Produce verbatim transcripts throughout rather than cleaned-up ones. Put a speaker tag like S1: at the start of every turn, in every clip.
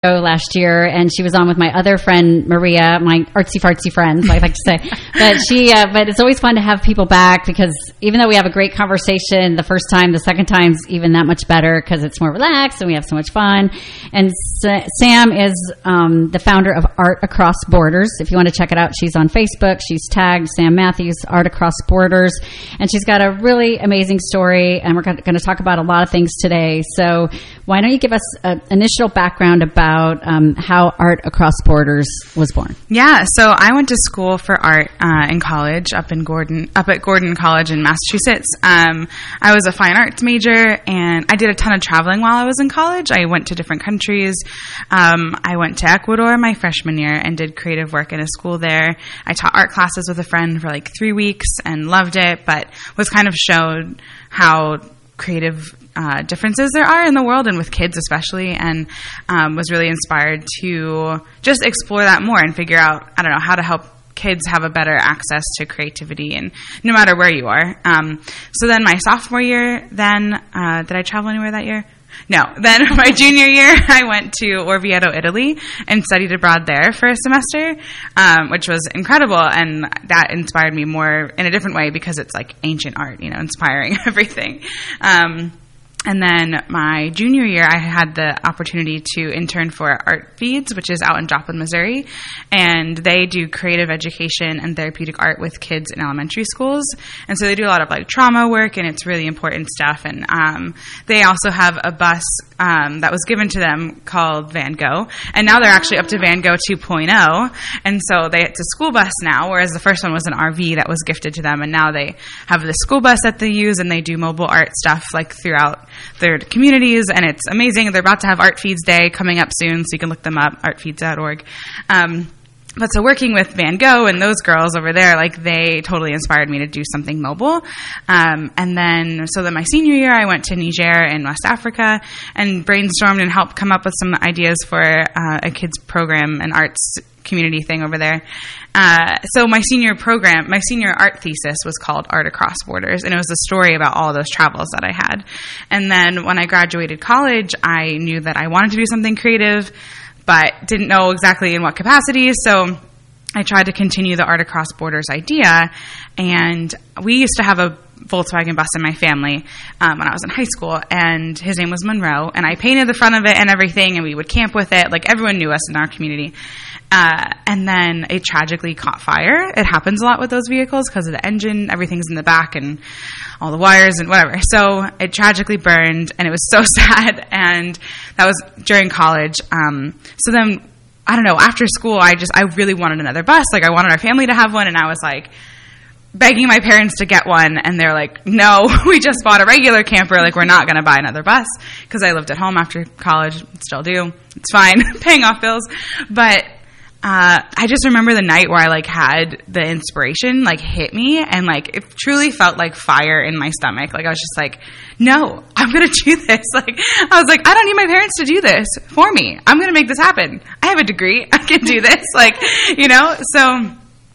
S1: last year, and she was on with my other friend Maria, my artsy fartsy friends, I like to say. But she, uh, but it's always fun to have people back, because even though we have a great conversation the first time, the second time's even that much better because it's more relaxed and we have so much fun. And S- Sam is um, the founder of Art Across Borders. If you want to check it out, she's on Facebook. She's tagged Sam Matthews, Art Across Borders, and she's got a really amazing story. And we're going to talk about a lot of things today. So why don't you give us an initial background about Um, how Art Across Borders was born?
S2: Yeah, so I went to school for art uh, in college up in Gordon, up at Gordon College in Massachusetts. Um, I was a fine arts major, and I did a ton of traveling while I was in college. I went to different countries. Um, I went to Ecuador my freshman year and did creative work in a school there. I taught art classes with a friend for like three weeks and loved it, but was kind of shown how creative uh, differences there are in the world, and with kids especially, and um, was really inspired to just explore that more and figure out, I don't know, how to help kids have a better access to creativity, and no matter where you are. Um, so then my sophomore year, then, uh, did I travel anywhere that year? No. Then my junior year, I went to Orvieto, Italy, and studied abroad there for a semester, um, which was incredible, and that inspired me more in a different way because it's like ancient art, you know, inspiring everything. Um, And then my junior year, I had the opportunity to intern for Art Feeds, which is out in Joplin, Missouri. And they do creative education and therapeutic art with kids in elementary schools. And so they do a lot of like trauma work, and it's really important stuff. And um, they also have a bus um, that was given to them called Van Gogh. And now they're actually up to Van Gogh two point oh. And so they, it's a school bus now, whereas the first one was an R V that was gifted to them. And now they have the school bus that they use, and they do mobile art stuff like throughout their communities, and it's amazing. They're about to have Art Feeds Day coming up soon, so you can look them up, art feeds dot org. Um, but so working with Van Gogh and those girls over there, like they totally inspired me to do something mobile. Um, and then, so then my senior year, I went to Niger in West Africa and brainstormed and helped come up with some ideas for uh, a kids program, an arts community thing over there. Uh, so my senior program, my senior art thesis was called Art Across Borders, and it was a story about all those travels that I had. And then when I graduated college, I knew that I wanted to do something creative, but didn't know exactly in what capacity. So I tried to continue the Art Across Borders idea, and we used to have a Volkswagen bus in my family um, when I was in high school, and his name was Monroe, and I painted the front of it and everything, and we would camp with it. Like, everyone knew us in our community. Uh, and then it tragically caught fire. It happens a lot with those vehicles because of the engine, everything's in the back and all the wires and whatever. So it tragically burned, and it was so sad, and that was during college. Um, so then, I don't know, after school, I just, I really wanted another bus. Like, I wanted our family to have one, and I was like, begging my parents to get one, and they're like, no, we just bought a regular camper, like, we're not going to buy another bus, because I lived at home after college, still do, it's fine, paying off bills, but uh, I just remember the night where I, like, had the inspiration, like, hit me, and, like, it truly felt like fire in my stomach, like, I was just like, no, I'm going to do this, like, I was like, I don't need my parents to do this for me, I'm going to make this happen, I have a degree, I can do this, like, you know, so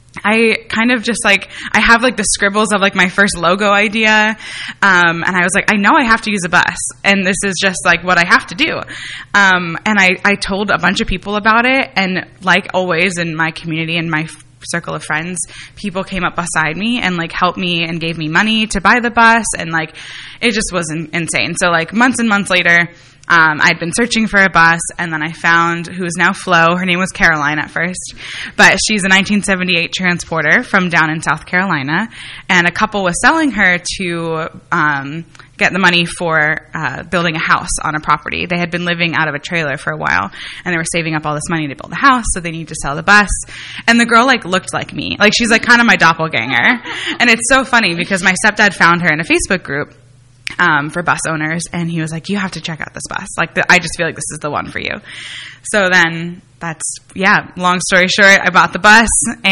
S2: I kind of just, like, I have, like, the scribbles of, like, my first logo idea, um, and I was like, I know I have to use a bus, and this is just, like, what I have to do, um, and I, I told a bunch of people about it, and, like always in my community and my f- circle of friends, people came up beside me and, like, helped me and gave me money to buy the bus, and, like, it just was in- insane, so, like, months and months later, Um, I'd been searching for a bus, and then I found who is now Flo. Her name was Caroline at first, but she's a nineteen seventy-eight transporter from down in South Carolina, and a couple was selling her to um, get the money for uh, building a house on a property. They had been living out of a trailer for a while, and they were saving up all this money to build a house, so they needed to sell the bus. And the girl, like, looked like me. Like, she's, like, kind of my doppelganger. And it's so funny because my stepdad found her in a Facebook group Um, for bus owners, and he was like, you have to check out this bus. Like, the, I just feel like this is the one for you. So then that's, yeah, long story short, I bought the bus,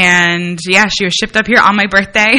S2: and yeah, she was shipped up here on my birthday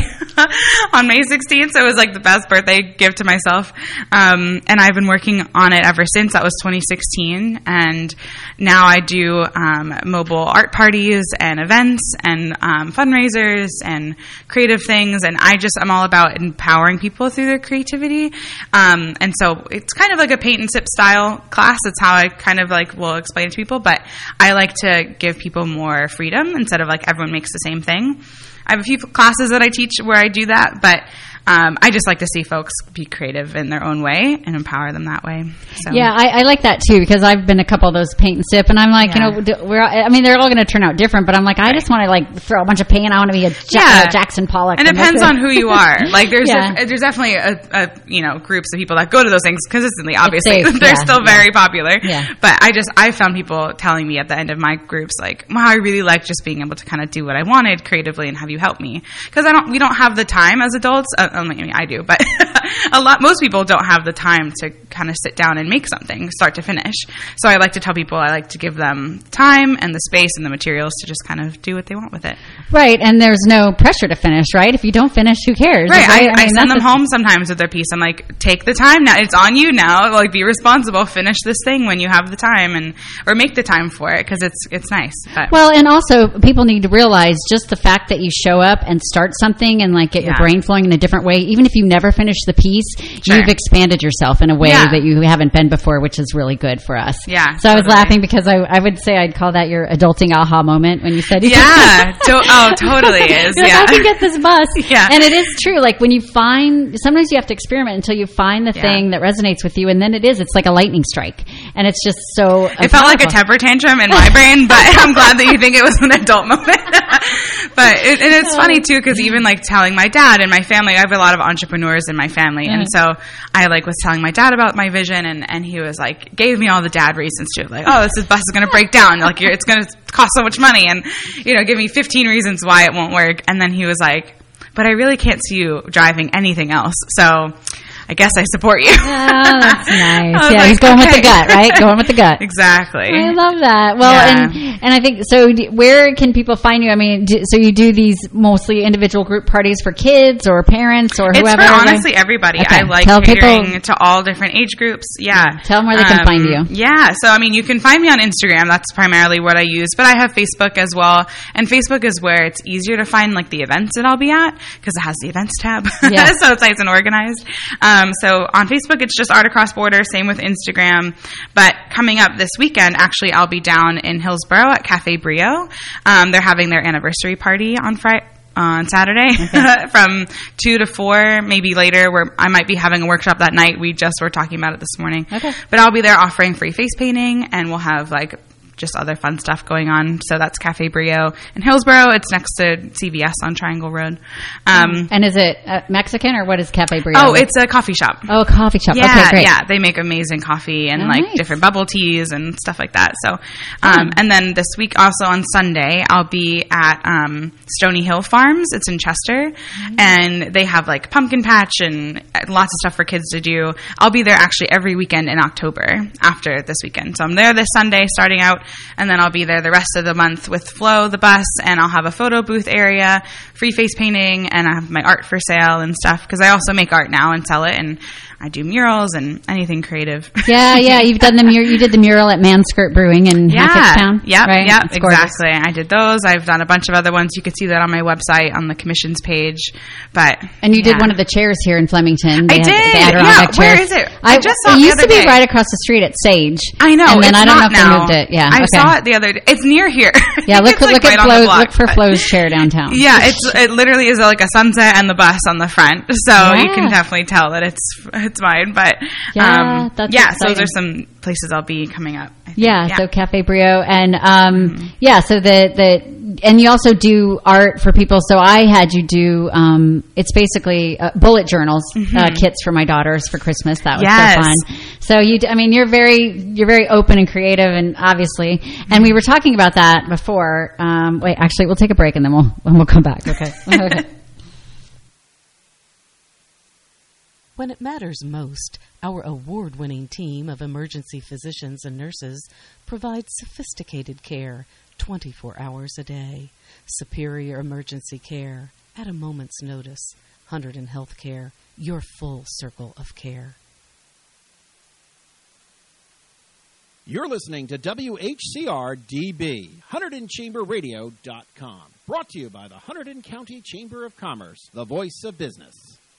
S2: on May sixteenth, so it was like the best birthday gift to myself. Um, and I've been working on it ever since. That was twenty sixteen, and now I do um, mobile art parties and events and um, fundraisers and creative things, and I just, I'm all about empowering people through their creativity. Um, and so it's kind of like a paint and sip style class. That's how I kind of like will explain it to people, but I like to give people more freedom instead of like everyone makes the same thing. I have a few classes that I teach where I do that, but um, I just like to see folks be creative in their own way and empower them that way. So.
S1: Yeah, I, I like that too, because I've been a couple of those paint and sip, and I'm like, yeah. you know, we're, I mean, they're all going to turn out different, but I'm like, I just want to like throw a bunch of paint. I want to be a ja-
S2: yeah.
S1: Jackson Pollock.
S2: And it depends on who you are. Like, there's
S1: yeah.
S2: def- there's definitely a, a you know groups of people that go to those things consistently. Obviously,
S1: safe,
S2: they're
S1: yeah,
S2: still
S1: yeah.
S2: very popular.
S1: Yeah.
S2: But I just I found people telling me at the end of my groups like, wow, I really like just being able to kind of do what I wanted creatively and have you help me, because I don't we don't have the time as adults. Uh, I mean, I do, but a lot most people don't have the time to kind of sit down and make something start to finish. So I like to tell people I like to give them time and the space and the materials to just kind of do what they want with it.
S1: Right, and there's no pressure to finish, right? If you don't finish, who cares?
S2: Right, I,
S1: I,
S2: I,
S1: mean,
S2: send them home sometimes with their piece. I'm like, take the time now. It's on you now. Like, be responsible. Finish this thing when you have the time, and or make the time for it, because it's it's nice. But.
S1: Well, and also people need to realize just the fact that you show up and start something and like get
S2: yeah.
S1: your brain flowing in a different way, even if you never finish the piece,
S2: sure.
S1: you've expanded yourself in a way
S2: yeah.
S1: that you haven't been before, which is really good for us.
S2: Yeah.
S1: So totally. I was laughing because I, I would say I'd call that your adulting aha moment when you said, you
S2: yeah, to- oh, totally is.
S1: You're
S2: yeah.
S1: like, I can get this bus.
S2: Yeah.
S1: And it is true. Like when you find, sometimes you have to experiment until you find the
S2: yeah.
S1: thing that resonates with you, and then it is. It's like a lightning strike, and it's just so.
S2: It felt like a temper tantrum in my brain, but I'm glad that you think it was an adult moment. But it, and it's funny too, because even like telling my dad and my family, I have a lot of entrepreneurs in my family, mm. and so I like was telling my dad about my vision, and, and he was like, gave me all the dad reasons to like, oh, this bus is going to break down, like you're, it's going to cost so much money, and you know, give me fifteen reasons why it won't work, and then he was like, but I really can't see you driving anything else, so I guess I support you.
S1: Oh, that's nice. Yeah,
S2: like,
S1: he's going
S2: okay.
S1: with the gut, right? Going with the gut.
S2: Exactly.
S1: I love that. Well,
S2: yeah.
S1: and and I think, so where can people find you? I mean, do, so you do these mostly individual group parties for kids or parents or whoever?
S2: It's for honestly everybody.
S1: Okay.
S2: I like
S1: Tell
S2: catering
S1: people,
S2: to all different age groups. Yeah.
S1: Tell them where they
S2: um,
S1: can find you.
S2: Yeah. So, I mean, you can find me on Instagram. That's primarily what I use. But I have Facebook as well. And Facebook is where it's easier to find, like, the events that I'll be at, because it has the events tab. Yeah. So it's nice and organized. Um, so on Facebook, it's just Art Across Border. Same with Instagram. But coming up this weekend, actually, I'll be down in Hillsborough at Cafe Brio. Um, they're having their anniversary party on Friday. On Saturday okay. from two to four, maybe later, where I might be having a workshop that night. We just were talking about it this morning.
S1: Okay.
S2: But I'll be there offering free face painting, and we'll have like just other fun stuff going on. So that's Cafe Brio in Hillsborough. It's next to C V S on Triangle Road. Um,
S1: and is it uh, Mexican, or what is Cafe Brio?
S2: Oh, it's a coffee shop.
S1: Oh, coffee shop.
S2: Yeah,
S1: okay, great.
S2: Yeah, they make amazing coffee and
S1: oh,
S2: like
S1: nice.
S2: different bubble teas and stuff like that. So, um,
S1: mm.
S2: and then this week also on Sunday, I'll be at um, Stony Hill Farms. It's in Chester, mm. and they have like pumpkin patch and lots of stuff for kids to do. I'll be there actually every weekend in October after this weekend. So I'm there this Sunday starting out, and then I'll be there the rest of the month with Flo, the bus, and I'll have a photo booth area, free face painting, and I have my art for sale and stuff, because I also make art now and sell it, and I do murals and anything creative.
S1: Yeah, yeah, you've done the mural. You did the mural at Manskirt Brewing in
S2: yeah.
S1: Hackettstown.
S2: Yep,
S1: right?
S2: yep,
S1: It's
S2: exactly. I did those. I've done a bunch of other ones. You could see that on my website on the commissions page. But
S1: and you
S2: yeah.
S1: did one of the chairs here in Flemington. They
S2: I
S1: had,
S2: did.
S1: The
S2: Yeah,
S1: Adirondack
S2: where
S1: chair.
S2: is it?
S1: I,
S2: I just saw
S1: it.
S2: It
S1: used
S2: the
S1: to be
S2: day.
S1: right across the street at Sage.
S2: I know.
S1: And then
S2: it's
S1: I don't know
S2: not
S1: if they
S2: now.
S1: moved it. Yeah,
S2: I
S1: okay.
S2: saw it the other day. It's near here.
S1: Yeah, look,
S2: it's like
S1: look
S2: right
S1: at Flo,
S2: block,
S1: look for
S2: but...
S1: Flo's chair downtown.
S2: Yeah, it's it literally is like a sunset and the bus on the front, so
S1: yeah.
S2: you can definitely tell that it's it's mine. But
S1: yeah,
S2: um,
S1: that's
S2: yeah,
S1: exciting.
S2: so those are some places I'll be coming up. I think.
S1: Yeah,
S2: yeah,
S1: so Cafe Brio, and um,
S2: mm-hmm.
S1: yeah, so the the and you also do art for people. So I had you do um, it's basically uh, bullet journals
S2: mm-hmm.
S1: uh, kits for my daughters for Christmas. That was
S2: yes.
S1: so fun. So you, I mean, you're very you're very open and creative, and obviously, mm-hmm. and we were talking about that before. Um, wait, actually, we'll take a break and then we'll and we'll come back. Okay. Okay.
S3: When it matters most, our award-winning team of emergency physicians and nurses provides sophisticated care twenty-four hours a day. Superior emergency care at a moment's notice. Hunterdon Healthcare, your full circle of care.
S4: You're listening to W H C R D B, Hunterdon Chamber Radio dot com. Brought to you by the Hunterdon County Chamber of Commerce, the voice of business.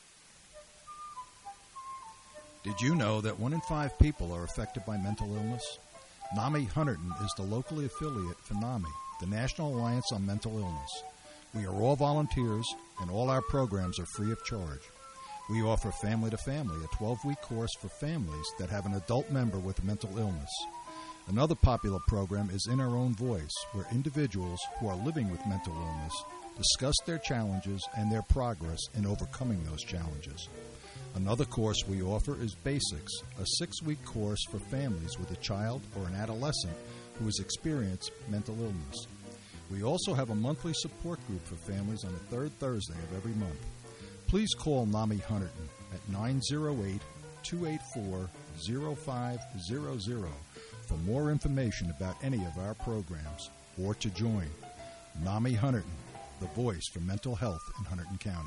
S5: Did you know that one in five people are affected by mental illness? NAMI Hunterdon is the locally affiliate for NAMI, the National Alliance on Mental Illness. We are all volunteers, and all our programs are free of charge. We offer Family to Family, a twelve-week course for families that have an adult member with mental illness. Another popular program is In Our Own Voice, where individuals who are living with mental illness discuss their challenges and their progress in overcoming those challenges. Another course we offer is Basics, a six-week course for families with a child or an adolescent who has experienced mental illness. We also have a monthly support group for families on the third Thursday of every month. Please call NAMI Hunterdon at nine oh eight, two eight four, oh five hundred for more information about any of our programs or to join. NAMI Hunterdon, the voice for mental health in Hunterdon County.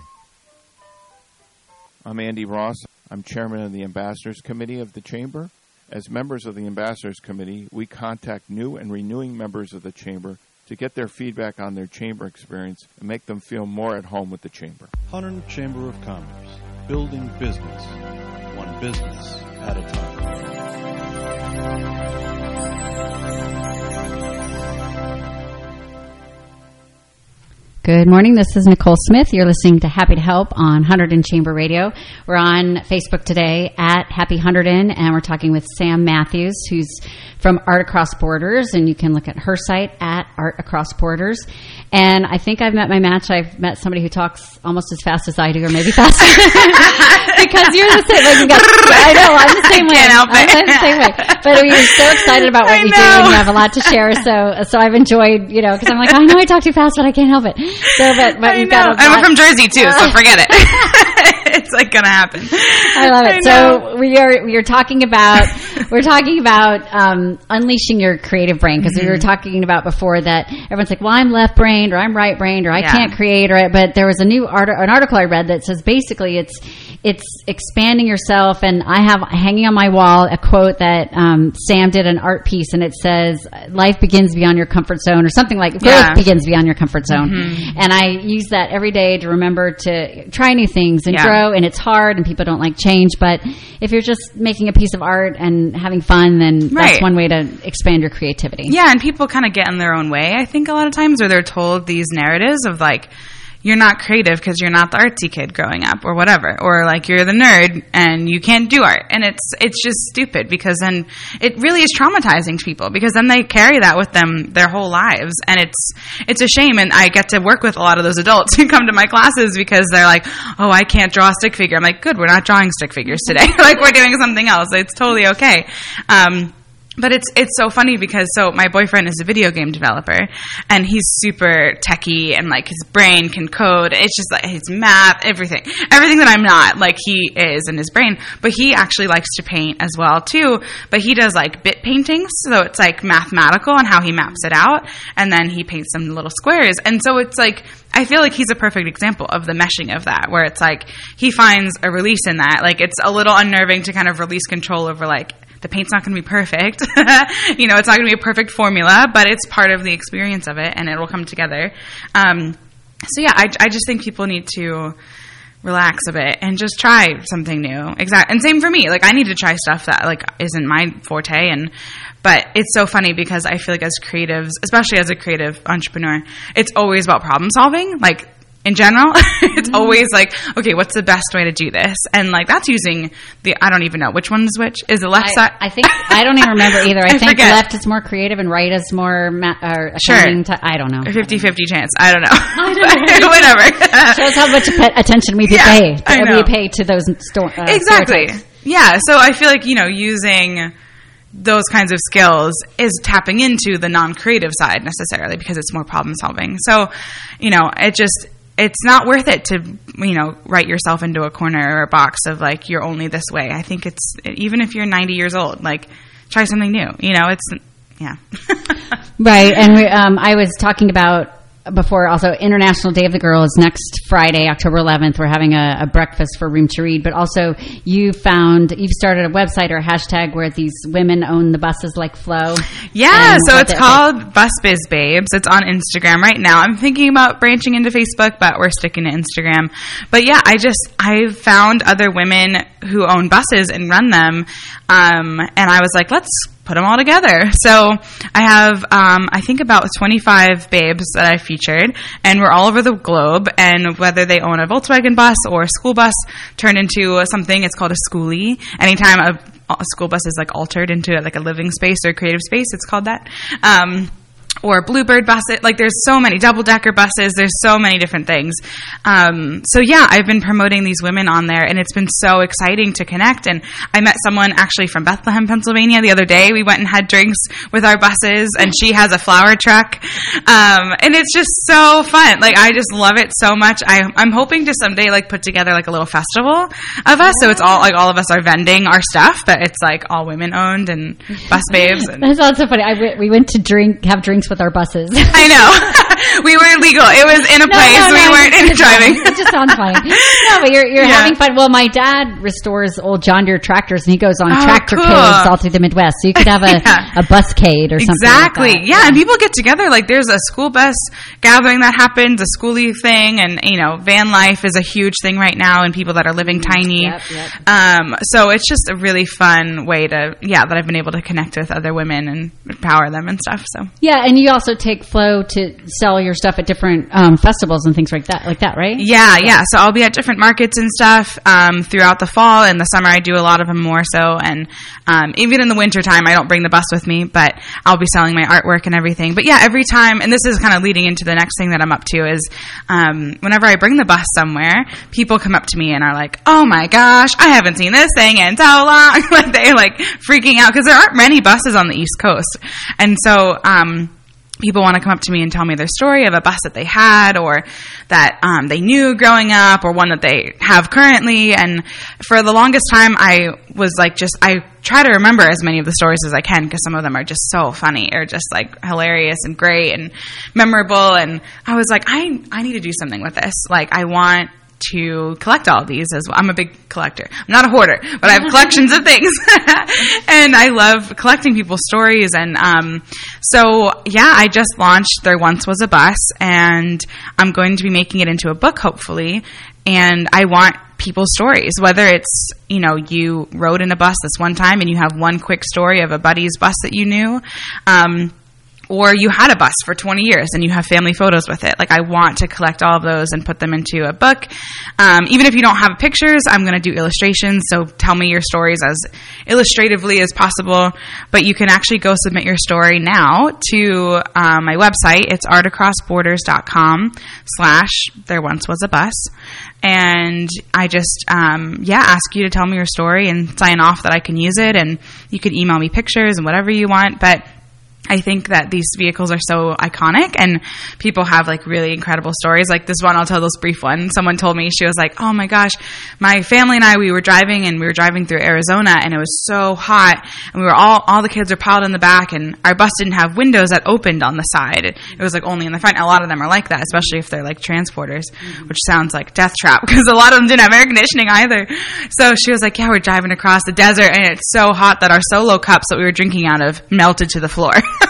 S6: I'm Andy Ross. I'm chairman of the Ambassadors Committee of the Chamber. As members of the Ambassadors Committee, we contact new and renewing members of the Chamber to get their feedback on their Chamber experience and make them feel more at home with the Chamber.
S7: Hunterdon Chamber of Commerce, building business, one business at a time.
S1: Good morning. This is Nicole Smith. You're listening to Happy to Help on Hunterdon Chamber Radio. We're on Facebook today at Happy Hunterdon, and we're talking with Sam Matthews, who's from Art Across Borders, and you can look at her site at Art Across Borders. And I think I've met my match. I've met somebody who talks almost as fast as I do, or maybe faster. Because you're the same. Like you got, I know, I'm the same way.
S2: Help it.
S1: I'm the same way. But we're so excited about what
S2: I
S1: you
S2: know.
S1: do, and you have a lot to share. So, so I've enjoyed, you know, because I'm like, I know I talk too fast, but I can't help it. So, but, but
S2: I
S1: you've
S2: know.
S1: got a
S2: And
S1: lot.
S2: we're from Jersey too, so forget it. It's like gonna happen.
S1: I love it.
S2: I
S1: So we are we are talking about we're talking about um, unleashing your creative brain, because mm-hmm. we were talking about before that everyone's like, well, I'm left brained or I'm right brained or I
S2: Yeah.
S1: can't create, or but there was a new art an article I read that says basically it's it's expanding yourself. And I have hanging on my wall a quote that um, Sam did an art piece, and it says, life begins beyond your comfort zone, or something like growth
S2: Yeah.
S1: begins beyond your comfort zone.
S2: Mm-hmm.
S1: And I use that every day to remember to try new things and
S2: Yeah.
S1: grow. And it's hard and people don't like change, but if you're just making a piece of art and having fun, then that's
S2: Right.
S1: one way to expand your creativity.
S2: Yeah, and people kind of get in their own way, I think, a lot of times, or they're told these narratives of like, you're not creative because you're not the artsy kid growing up, or whatever, or like you're the nerd and you can't do art. And it's it's just stupid, because then it really is traumatizing to people, because then they carry that with them their whole lives, and it's it's a shame. And I get to work with a lot of those adults who come to my classes because they're like, oh, I can't draw a stick figure. I'm like, good, we're not drawing stick figures today. Like, we're doing something else. It's totally okay. Um, But it's it's so funny because so my boyfriend is a video game developer, and he's super techie, and like his brain can code. It's just like his math, everything, everything that I'm not, like he is in his brain. But he actually likes to paint as well too. But he does like bit paintings, so it's like mathematical on how he maps it out, and then he paints some little squares. And so it's like, I feel like he's a perfect example of the meshing of that, where it's like he finds a release in that. Like, it's a little unnerving to kind of release control over like, the paint's not going to be perfect. You know, it's not going to be a perfect formula, but it's part of the experience of it, and it will come together. Um, so yeah, I, I just think people need to relax a bit and just try something new. Exact. And same for me. Like, I need to try stuff that like isn't my forte. And but it's so funny because I feel like as creatives, especially as a creative entrepreneur, it's always about problem solving. Like, in general, it's mm-hmm. always like, okay, what's the best way to do this? And like, that's using the, I don't even know which one is which. Is the left
S1: I,
S2: side?
S1: I think, I don't even remember either. I,
S2: I
S1: think
S2: forget.
S1: left is more creative and right is more, ma- or
S2: Sure.
S1: to, I don't know.
S2: A fifty-fifty chance. I don't know.
S1: I don't know.
S2: Whatever.
S1: Shows how much pe- attention we
S2: Yeah,
S1: pay.
S2: I know.
S1: We pay to those sto- uh,
S2: Exactly.
S1: stereotypes.
S2: Yeah. So I feel like, you know, using those kinds of skills is tapping into the non-creative side necessarily, because it's more problem solving. So, you know, it just, it's not worth it to, you know, write yourself into a corner or a box of like, you're only this way. I think it's, even if you're ninety years old, like try something new, you know, it's, yeah.
S1: Right. And we, um, I was talking about before also International Day of the Girl is next Friday, October eleventh. We're having a, a breakfast for Room to Read, but also you found, you've started a website or a hashtag where these women own the buses like Flo.
S2: Yeah, so it's called Bus Biz Babes. It's on Instagram right now. I'm thinking about branching into Facebook, but we're sticking to Instagram. But yeah, I just, I found other women who own buses and run them. Um, and I was like, let's put them all together. So I have, um, I think about twenty-five babes that I featured, and we're all over the globe. And whether they own a Volkswagen bus or a school bus turned into something, it's called a schoolie. Anytime a, a school bus is like altered into like a living space or a creative space, it's called that. Um, or Bluebird buses. Like there's so many double-decker buses. There's so many different things. Um, so yeah, I've been promoting these women on there, and it's been so exciting to connect. And I met someone actually from Bethlehem, Pennsylvania the other day. We went and had drinks with our buses, and she has a flower truck. Um, and it's just so fun. Like I just love it so much. I, I'm hoping to someday like put together like a little festival of us. So it's all like all of us are vending our stuff, but it's like all women owned and bus babes. And
S1: That's also funny. I w- we went to drink, have drinks with our buses.
S2: I know. We weren't legal. It was in a
S1: no,
S2: place.
S1: No, no,
S2: we weren't in driving.
S1: It just sounds funny. No, but you're, you're
S2: Yeah.
S1: having fun. Well, my dad restores old John Deere tractors, and he goes on
S2: Oh,
S1: tractor
S2: cool.
S1: codes all through the Midwest. So you could have a,
S2: Yeah.
S1: a buscade or something
S2: Exactly.
S1: like that.
S2: Yeah, and people get together. Like there's a school bus gathering that happens, a schoolie thing, and you know, van life is a huge thing right now, and people that are living tiny.
S1: Yep, yep.
S2: Um, so it's just a really fun way to, yeah, that I've been able to connect with other women and empower them and stuff. So
S1: Yeah, and you also take Flo to sell your stuff at different um, festivals and things like that, like that, right?
S2: Yeah, yeah. So I'll be at different markets and stuff um, throughout the fall. In the summer, I do a lot of them more so. And um, even in the winter time, I don't bring the bus with me, but I'll be selling my artwork and everything. But yeah, every time, and this is kind of leading into the next thing that I'm up to is um, whenever I bring the bus somewhere, people come up to me and are like, oh my gosh, I haven't seen this thing in so long. Like they're like freaking out because there aren't many buses on the East Coast. And so, um, people want to come up to me and tell me their story of a bus that they had or that um, they knew growing up or one that they have currently. And for the longest time, I was like just, I try to remember as many of the stories as I can because some of them are just so funny or just like hilarious and great and memorable. And I was like, I, I need to do something with this. Like I want to collect all of these as well. I'm a big collector. I'm not a hoarder, but I have collections of things. And I love collecting people's stories. And um, so, yeah, I just launched There Once Was a Bus, and I'm going to be making it into a book, hopefully. And I want people's stories, whether it's, you know, you rode in a bus this one time and you have one quick story of a buddy's bus that you knew. Um, Or you had a bus for twenty years and you have family photos with it. Like I want to collect all of those and put them into a book. Um, even if you don't have pictures, I'm going to do illustrations. So tell me your stories as illustratively as possible. But you can actually go submit your story now to um, my website. It's artacrossborders.com slash there once was a bus. And I just, um, yeah, ask you to tell me your story and sign off that I can use it. And you can email me pictures and whatever you want. But I think that these vehicles are so iconic and people have like really incredible stories. Like this one, I'll tell this brief one. Someone told me, she was like, oh my gosh, my family and I, we were driving and we were driving through Arizona and it was so hot and we were all, all the kids were piled in the back and our bus didn't have windows that opened on the side. It, it was like only in the front. A lot of them are like that, especially if they're like transporters, mm-hmm. which sounds like death trap because a lot of them didn't have air conditioning either. So she was like, yeah, we're driving across the desert and it's so hot that our Solo cups that we were drinking out of melted to the floor.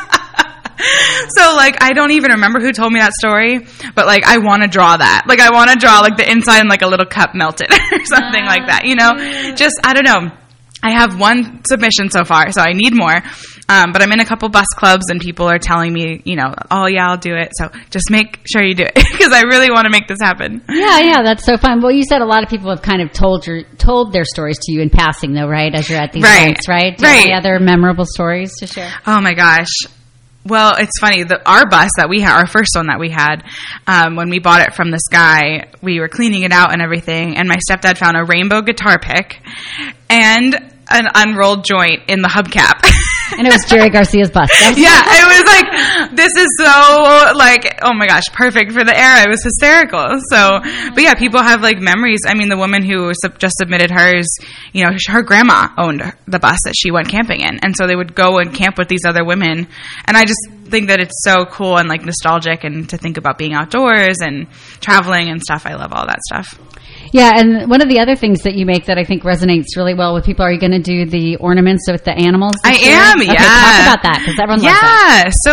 S2: So, like, I don't even remember who told me that story, but, like, I want to draw that. Like, I want to draw, like, the inside and, like, a little cup melted or something uh, like that, you know? Yeah. Just, I don't know. I have one submission so far, so I need more. Um, but I'm in a couple bus clubs, and people are telling me, you know, oh, yeah, I'll do it. So just make sure you do it, because I really want to make this happen.
S1: Yeah, yeah, that's so fun. Well, you said a lot of people have kind of told your told their stories to you in passing, though, right, as you're at these
S2: right.
S1: events, right? Do
S2: right.
S1: you have any other memorable stories to share?
S2: Oh, my gosh. Well, it's funny. The, our bus that we had, our first one that we had, um, when we bought it from this guy, we were cleaning it out and everything, and my stepdad found a rainbow guitar pick and an unrolled joint in the hubcap.
S1: And it was Jerry Garcia's bust.
S2: Yeah, it was like, this is so, like, oh my gosh, perfect for the era. It was hysterical. So, but yeah, people have, like, memories. I mean, the woman who sub- just submitted hers, you know, her grandma owned the bus that she went camping in. And so they would go and camp with these other women. And I just think that it's so cool and, like, nostalgic, and to think about being outdoors and traveling and stuff. I love all that stuff.
S1: Yeah, and one of the other things that you make that I think resonates really well with people, are you going to do the ornaments with the animals this
S2: I
S1: year?
S2: am,
S1: okay,
S2: yeah.
S1: Talk about that, because everyone
S2: yeah,
S1: loves that.
S2: so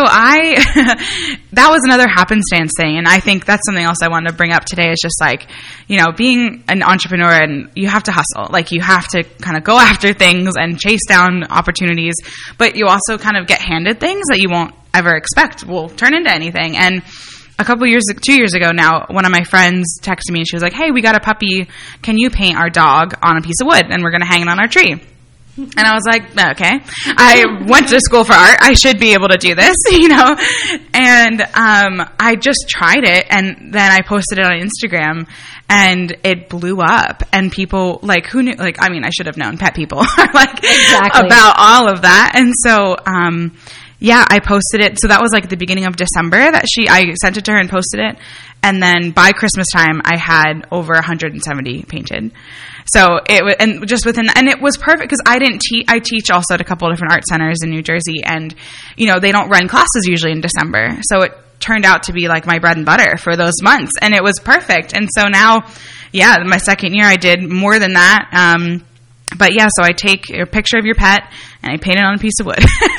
S2: I, that was another happenstance thing, and I think that's something else I wanted to bring up today, is just like, you know, being an entrepreneur, and you have to hustle. Like, you have to kind of go after things and chase down opportunities, but you also kind of get handed things that you won't ever expect will turn into anything. And a couple years, two years ago now, one of my friends texted me and she was like, hey, we got a puppy. Can you paint our dog on a piece of wood? And we're going to hang it on our tree. And I was like, okay. I went to school for art. I should be able to do this, you know? And um, I just tried it, and then I posted it on Instagram, and it blew up. And people, like, who knew? Like, I mean, I should have known. Pet people are like,
S1: exactly.
S2: about all of that. And so, um, yeah, I posted it. So that was like the beginning of December that she, I sent it to her and posted it. And then by Christmas time, I had over one hundred seventy painted. So it was, and just within, and it was perfect, because I didn't teach, I teach also at a couple of different art centers in New Jersey, and, you know, they don't run classes usually in December. So it turned out to be like my bread and butter for those months, and it was perfect. And so now, yeah, my second year I did more than that. Um, But yeah, so I take a picture of your pet and I paint it on a piece of wood.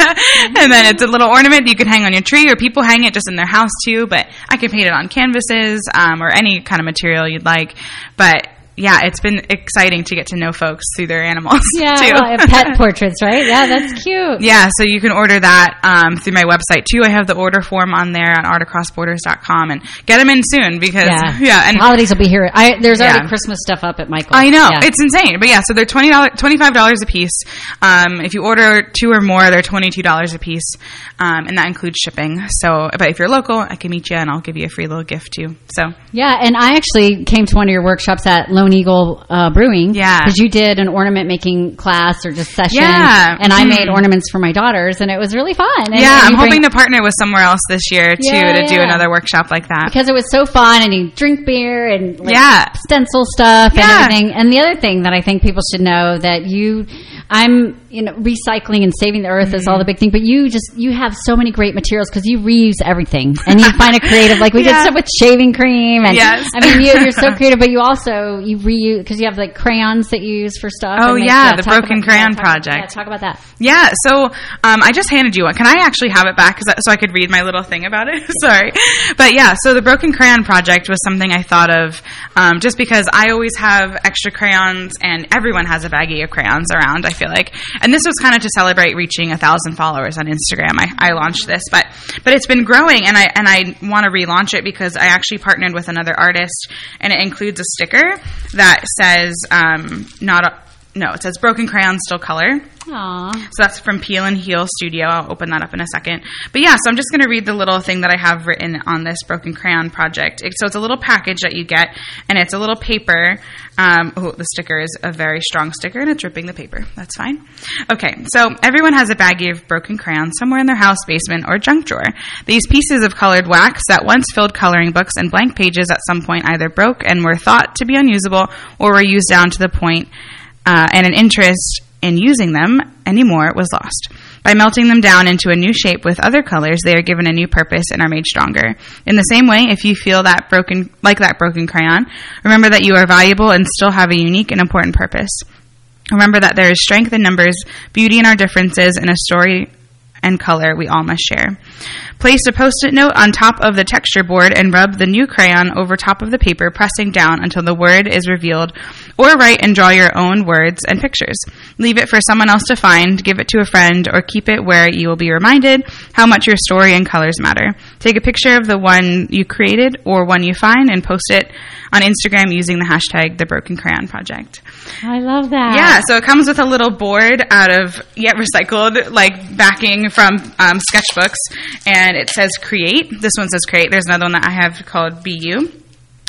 S2: And then it's a little ornament you can hang on your tree, or people hang it just in their house too. But I can paint it on canvases um, or any kind of material you'd like. But yeah, it's been exciting to get to know folks through their animals
S1: yeah,
S2: too.
S1: Well, pet portraits, right? Yeah, that's cute.
S2: Yeah, so you can order that um, through my website too. I have the order form on there on art across borders dot com, and get them in soon, because
S1: yeah,
S2: yeah and
S1: holidays will be here. I, there's
S2: yeah.
S1: already Christmas stuff up at Michael's.
S2: I know,
S1: yeah.
S2: it's insane. But yeah, so they're twenty dollars, twenty-five dollars a piece. Um, if you order two or more, they're twenty-two dollars a piece, um, and that includes shipping. So, but if you're local, I can meet you and I'll give you a free little gift too. So
S1: yeah, and I actually came to one of your workshops at Lone Eagle uh, Brewing.
S2: Yeah,
S1: because you did an ornament making class or just session.
S2: Yeah,
S1: and I
S2: mm.
S1: made ornaments for my daughters, and it was really fun. And,
S2: yeah,
S1: and
S2: I'm
S1: bring,
S2: hoping to partner with somewhere else this year too
S1: yeah,
S2: to
S1: yeah.
S2: do another workshop like that,
S1: because it was so fun, and you drink beer and like,
S2: yeah.
S1: stencil stuff
S2: yeah.
S1: and everything. And the other thing that I think people should know, that you, I'm, you know, recycling and saving the earth mm-hmm. is all the big thing, but you just, you have so many great materials because you reuse everything, and you find a creative, like we
S2: yeah.
S1: did stuff with shaving cream, and
S2: yes.
S1: I mean, you, you're so creative, but you also, you reuse, because you have like crayons that you use for stuff.
S2: Oh
S1: and
S2: yeah,
S1: yeah,
S2: the Broken
S1: about,
S2: Crayon
S1: yeah, talk,
S2: Project.
S1: Yeah, talk about that.
S2: Yeah, so um, I just handed you one. Can I actually have it back cause I, so I could read my little thing about it? Sorry. But yeah, so the Broken Crayon Project was something I thought of um, just because I always have extra crayons, and everyone has a baggie of crayons around, I feel like. And this was kind of to celebrate reaching a thousand followers on Instagram. I, I launched this, but but it's been growing, and I and I want to relaunch it because I actually partnered with another artist, and it includes a sticker that says um, not a, no, it says Broken Crayon Still Color.
S1: Aww.
S2: So that's from Peel and Heal Studio. I'll open that up in a second. But yeah, so I'm just going to read the little thing that I have written on this Broken Crayon project. It, so it's a little package that you get, and it's a little paper. Um, oh, the sticker is a very strong sticker, and it's ripping the paper. That's fine. Okay, so everyone has a baggie of broken crayons somewhere in their house, basement, or junk drawer. These pieces of colored wax that once filled coloring books and blank pages at some point either broke and were thought to be unusable, or were used down to the point uh, and an interest in using them anymore was lost. By melting them down into a new shape with other colors, they are given a new purpose and are made stronger. In the same way, if you feel that broken, like that broken crayon, remember that you are valuable and still have a unique and important purpose. Remember that there is strength in numbers, beauty in our differences, and a story and color we all must share. Place a post-it note on top of the texture board and rub the new crayon over top of the paper, pressing down until the word is revealed, or write and draw your own words and pictures. Leave it for someone else to find, give it to a friend, or keep it where you will be reminded how much your story and colors matter. Take a picture of the one you created or one you find and post it on Instagram using the hashtag The Broken Crayon Project.
S1: I love that.
S2: Yeah, so it comes with a little board out of, yeah, recycled, like backing from um, sketchbooks, and it says create. This one says create. There's another one that I have called Be You.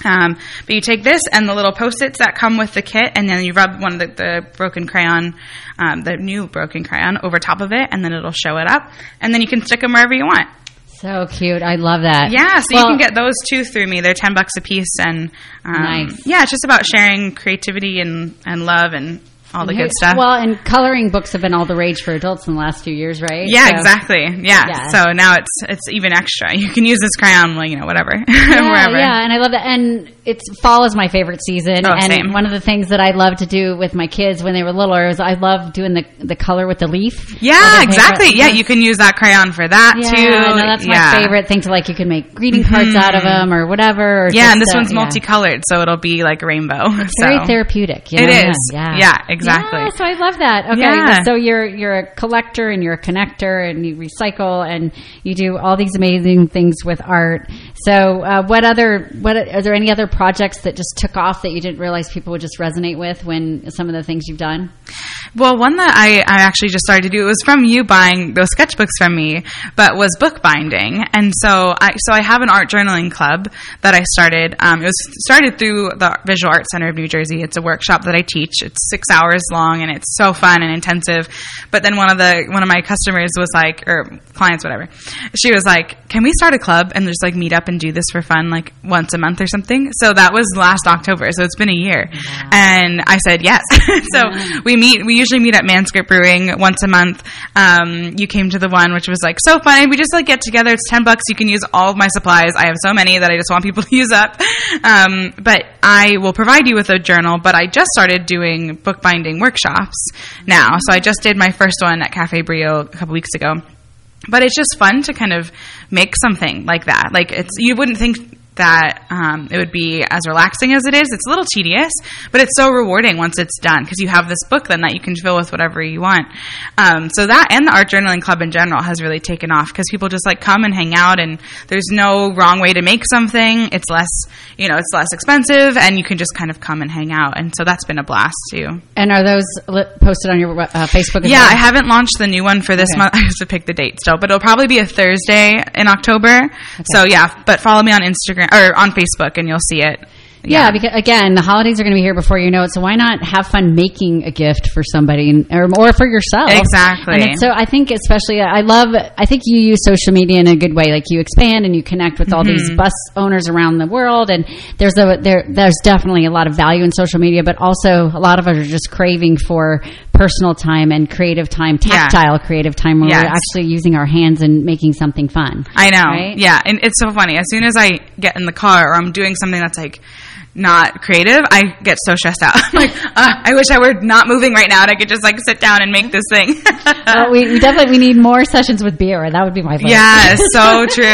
S2: Um, but you take this and the little Post-its that come with the kit, and then you rub one of the, the broken crayon, um, the new broken crayon, over top of it, and then it'll show it up. And then you can stick them wherever you want.
S1: So cute. I love that.
S2: Yeah, so
S1: well,
S2: you can get those two through me. They're ten bucks a piece. And um,
S1: nice.
S2: Yeah, it's just about sharing creativity and, and love and all the good stuff.
S1: Well, and coloring books have been all the rage for adults in the last few years, right?
S2: Yeah,
S1: so,
S2: exactly. Yeah.
S1: yeah.
S2: So now it's it's even extra. You can use this crayon, well, you know, whatever,
S1: yeah,
S2: wherever.
S1: Yeah, and I love that. And it's fall is my favorite season.
S2: Oh,
S1: and
S2: same.
S1: one of the things that I love to do with my kids when they were littler is I love doing the the color with the leaf.
S2: Yeah, exactly. Yeah, you can use that crayon for that
S1: yeah,
S2: too.
S1: No, that's
S2: yeah.
S1: my favorite thing to like. You can make greeting cards mm-hmm. out of them or whatever. Or
S2: yeah,
S1: just,
S2: and this
S1: uh,
S2: one's
S1: yeah.
S2: multicolored, so it'll be like rainbow.
S1: It's
S2: so.
S1: very therapeutic. You know?
S2: It is.
S1: Yeah.
S2: Yeah, exactly.
S1: Yeah, so I love that. Okay,
S2: Yeah.
S1: so you're you're a collector and you're a connector and you recycle and you do all these amazing things with art. So uh, what other what are there any other projects that just took off that you didn't realize people would just resonate with when some of the things you've done?
S2: Well, one that I, I actually just started to do, it was from you buying those sketchbooks from me, but was bookbinding. And so I so I have an art journaling club that I started. Um, it was started through the Visual Arts Center of New Jersey. It's a workshop that I teach. It's six hours long and it's so fun and intensive. But then one of the one of my customers was like, or clients, whatever, she was like, "Can we start a club and just like meet up and do this for fun, like once a month or something?" So that was last October. So it's been a year, wow. And I said yes. so yeah. we meet. We usually meet at Manuscript Brewing once a month. Um, you came to the one, which was like so fun. We just like get together. It's ten bucks. You can use all of my supplies. I have so many that I just want people to use up. Um, but I will provide you with a journal. But I just started doing bookbinding workshops now. So I just did my first one at Cafe Brio a couple weeks ago. But it's just fun to kind of make something like that. Like it's you wouldn't think that um, it would be as relaxing as it is. It's a little tedious, but it's so rewarding once it's done because you have this book then that you can fill with whatever you want. Um, so that and the Art Journaling Club in general has really taken off because people just like come and hang out and there's no wrong way to make something. It's less, you know, it's less expensive and you can just kind of come and hang out. And so that's been a blast too.
S1: And are those li- posted on your uh, Facebook? As
S2: yeah,
S1: well?
S2: I haven't launched the new one for this
S1: okay.
S2: month. I have to pick the date still, but it'll probably be a Thursday in October. Okay. So yeah, but follow me on Instagram or on Facebook and you'll see it.
S1: Yeah. yeah, because again, the holidays are going to be here before you know it. So why not have fun making a gift for somebody or, or for yourself?
S2: Exactly.
S1: And so I think especially, I love, I think you use social media in a good way. Like you expand and you connect with all mm-hmm. these bus owners around the world. And there's a, there, there's definitely a lot of value in social media, but also a lot of us are just craving for personal time and creative time, tactile yeah. creative time where yes. we're actually using our hands and making something fun.
S2: I know.
S1: Right?
S2: Yeah. And it's so funny. As soon as I get in the car or I'm doing something that's like, not creative, I get so stressed out. I'm like, uh, I wish I were not moving right now and I could just like sit down and make this thing.
S1: well, we, we definitely we need more sessions with beer. That would be my vote.
S2: Yeah, so true.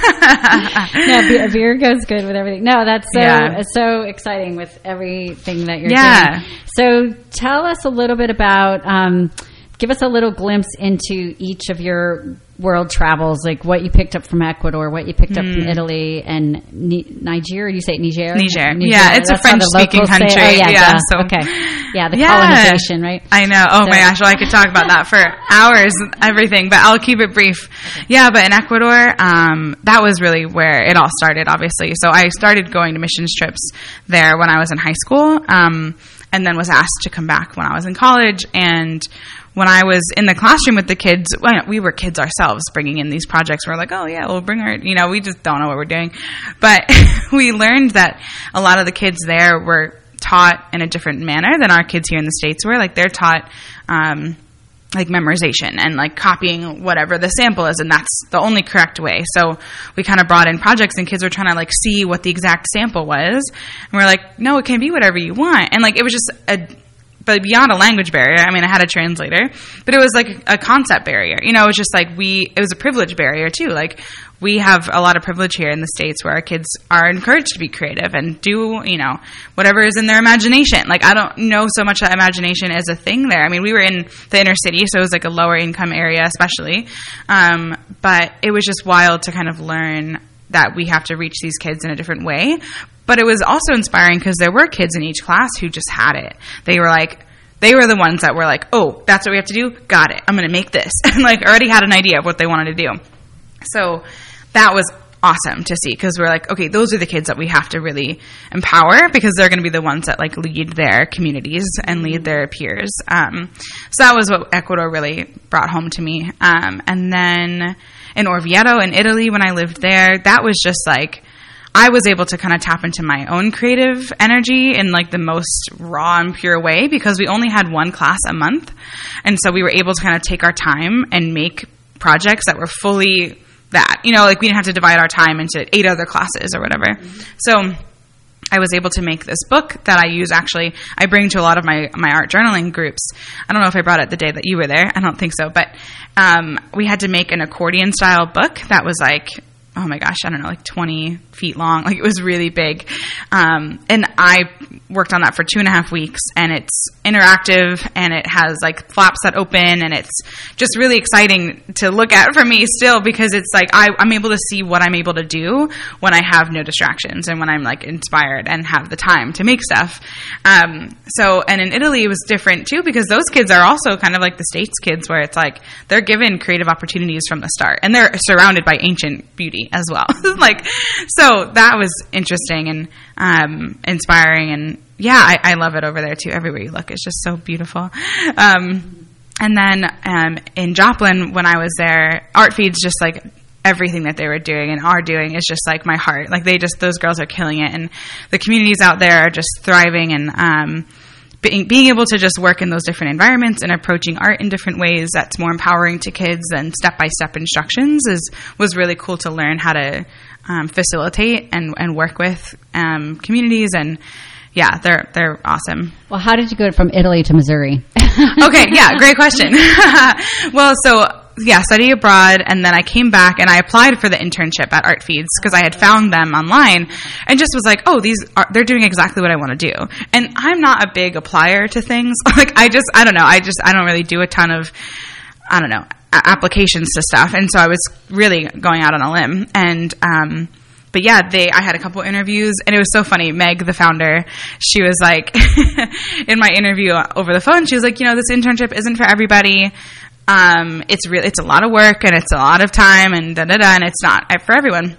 S1: no, beer, beer goes good with everything. No, that's so
S2: yeah.
S1: so exciting with everything that you're
S2: yeah.
S1: doing. So tell us a little bit about, um, give us a little glimpse into each of your world travels, like what you picked up from Ecuador, what you picked up mm. from Italy, and Ni- Nigeria. You say Niger?
S2: Niger.
S1: Niger.
S2: Yeah, it's
S1: That's
S2: a French-speaking country.
S1: Oh, yeah,
S2: yeah
S1: so, okay. Yeah, the yeah. colonization, right?
S2: I know. Oh, so. my gosh. Well, I could talk about that for hours, everything, but I'll keep it brief. Okay. Yeah, but in Ecuador, um, that was really where it all started, obviously. So I started going to missions trips there when I was in high school, um, and then was asked to come back when I was in college, and when I was in the classroom with the kids, well, we were kids ourselves bringing in these projects. We're like, oh, yeah, we'll bring our, you know, we just don't know what we're doing. But we learned that a lot of the kids there were taught in a different manner than our kids here in the States were. Like, they're taught, um, like, memorization and, like, copying whatever the sample is, and that's the only correct way. So we kind of brought in projects, and kids were trying to, like, see what the exact sample was. And we're like, no, it can be whatever you want. And, like, it was just a... But beyond a language barrier, I mean, I had a translator, but it was like a concept barrier. You know, it was just like we, it was a privilege barrier too. Like we have a lot of privilege here in the States where our kids are encouraged to be creative and do, you know, whatever is in their imagination. Like I don't know so much that imagination is a thing there. I mean, we were in the inner city, so it was like a lower income area especially. Um, but it was just wild to kind of learn that we have to reach these kids in a different way. But it was also inspiring because there were kids in each class who just had it. They were like, they were the ones that were like, oh, that's what we have to do? Got it. I'm going to make this. And like already had an idea of what they wanted to do. So that was awesome to see, because we're like, okay, those are the kids that we have to really empower, because they're going to be the ones that like lead their communities and lead their peers. Um, so that was what Ecuador really brought home to me. Um, and then in Orvieto in Italy, when I lived there, that was just like, I was able to kind of tap into my own creative energy in like the most raw and pure way, because we only had one class a month. And so we were able to kind of take our time and make projects that were fully that, you know, like we didn't have to divide our time into eight other classes or whatever. Mm-hmm. So I was able to make this book that I use, actually, I bring to a lot of my, my art journaling groups. I don't know if I brought it the day that you were there. I don't think so. But um, we had to make an accordion style book that was like, oh my gosh, I don't know, like twenty feet long. Like it was really big. Um, and I worked on that for two and a half weeks, and it's interactive, and it has like flaps that open, and it's just really exciting to look at for me still, because it's like I, I'm able to see what I'm able to do when I have no distractions and when I'm like inspired and have the time to make stuff. Um, so, and in Italy it was different too, because those kids are also kind of like the States kids, where it's like they're given creative opportunities from the start, and they're surrounded by ancient beauty as well. Like, so that was interesting and um, inspiring, and yeah, I, I love it over there too. Everywhere you look, it's just so beautiful. Um, and then um, in Joplin, when I was there, Art Feed's just like everything that they were doing and are doing is just like my heart. Like they just, those girls are killing it, and the communities out there are just thriving, and um, being, being able to just work in those different environments and approaching art in different ways that's more empowering to kids than step-by-step instructions is was really cool to learn how to um, facilitate and, and work with um, communities. And yeah, they're they're awesome.
S1: Well, how did you go from Italy to Missouri?
S2: Okay, yeah, great question. Well, so yeah, study abroad, and then I came back and I applied for the internship at Art Feeds because I had found them online and just was like, oh, these are, they're doing exactly what I want to do. And I'm not a big applier to things. Like I just, I don't know, I just, I don't really do a ton of, I don't know, a- applications to stuff. And so I was really going out on a limb. And, um, but yeah, they, I had a couple interviews, and it was so funny. Meg, the founder, she was like, in my interview over the phone, she was like, you know, this internship isn't for everybody. Um, it's real, it's a lot of work, and it's a lot of time, and da da da, and it's not for everyone.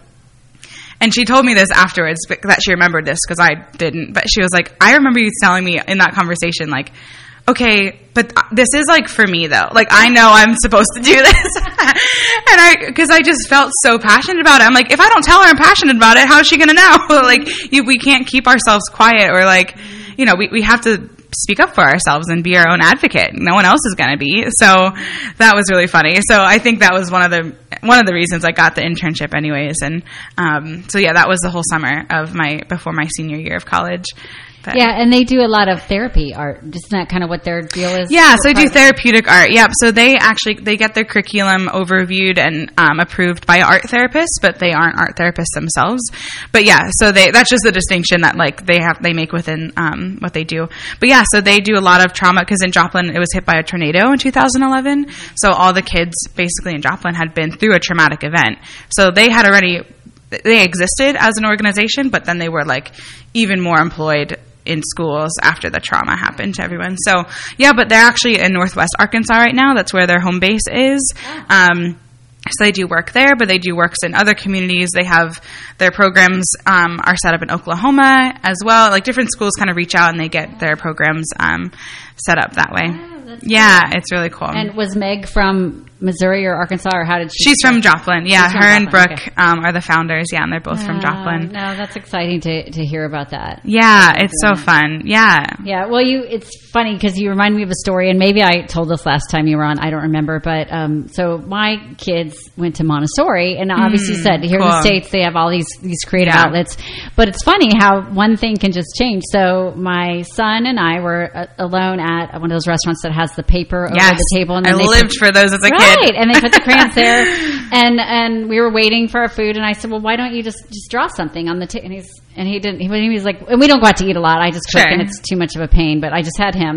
S2: And she told me this afterwards, that she remembered this because I didn't. But she was like, I remember you telling me in that conversation, like, okay, but this is like for me though. Like I know I'm supposed to do this, and I because I just felt so passionate about it. I'm like, if I don't tell her I'm passionate about it, how is she gonna know? Like, you, we can't keep ourselves quiet, or like, you know, we we have to speak up for ourselves and be our own advocate. No one else is going to be. So that was really funny. So I think that was one of the one of the reasons I got the internship anyways. And um, so yeah, that was the whole summer of my before my senior year of college. But
S1: yeah, and they do a lot of therapy art. Isn't that kind of what their deal is?
S2: Yeah, so they do therapeutic art. Yep. So they actually they get their curriculum overviewed and um, approved by art therapists, but they aren't art therapists themselves. But yeah, so they that's just the distinction that like they have they make within um, what they do. But yeah, so they do a lot of trauma, because in Joplin it was hit by a tornado in two thousand eleven. So all the kids basically in Joplin had been through a traumatic event. So they had already they existed as an organization, but then they were like even more employed in schools after the trauma happened to everyone. So yeah, but they're actually in Northwest Arkansas right now. That's where their home base is. Um, so they do work there, but they do works in other communities. They have their programs um, are set up in Oklahoma as well. Like different schools kind of reach out and they get their programs um, set up that way. Oh, yeah, cool. It's really cool.
S1: And was Meg from Missouri or Arkansas, or how did she?
S2: She's start? From Joplin. Yeah,
S1: She's
S2: her and
S1: Joplin.
S2: Brooke
S1: Okay.
S2: um, are the founders. Yeah, and they're both
S1: uh,
S2: from Joplin.
S1: No, that's exciting to to hear about that.
S2: Yeah, it's so fun. Yeah.
S1: Yeah, well, you it's funny because you remind me of a story, and maybe I told this last time you were on. I don't remember, but um, so my kids went to Montessori, and obviously mm, said here cool. in the States they have all these these creative yeah. outlets. But it's funny how one thing can just change. So my son and I were uh, alone at one of those restaurants that has the paper over
S2: yes.
S1: the table. And
S2: I
S1: then they
S2: lived
S1: put,
S2: for those as a
S1: right,
S2: kid.
S1: Right, and they put the crayons there, and and we were waiting for our food, and I said, well, why don't you just, just draw something on the table? And he's and he didn't. He, he was like, and we don't go out to eat a lot. I just cook,
S2: sure.
S1: and it's too much of a pain. But I just had him,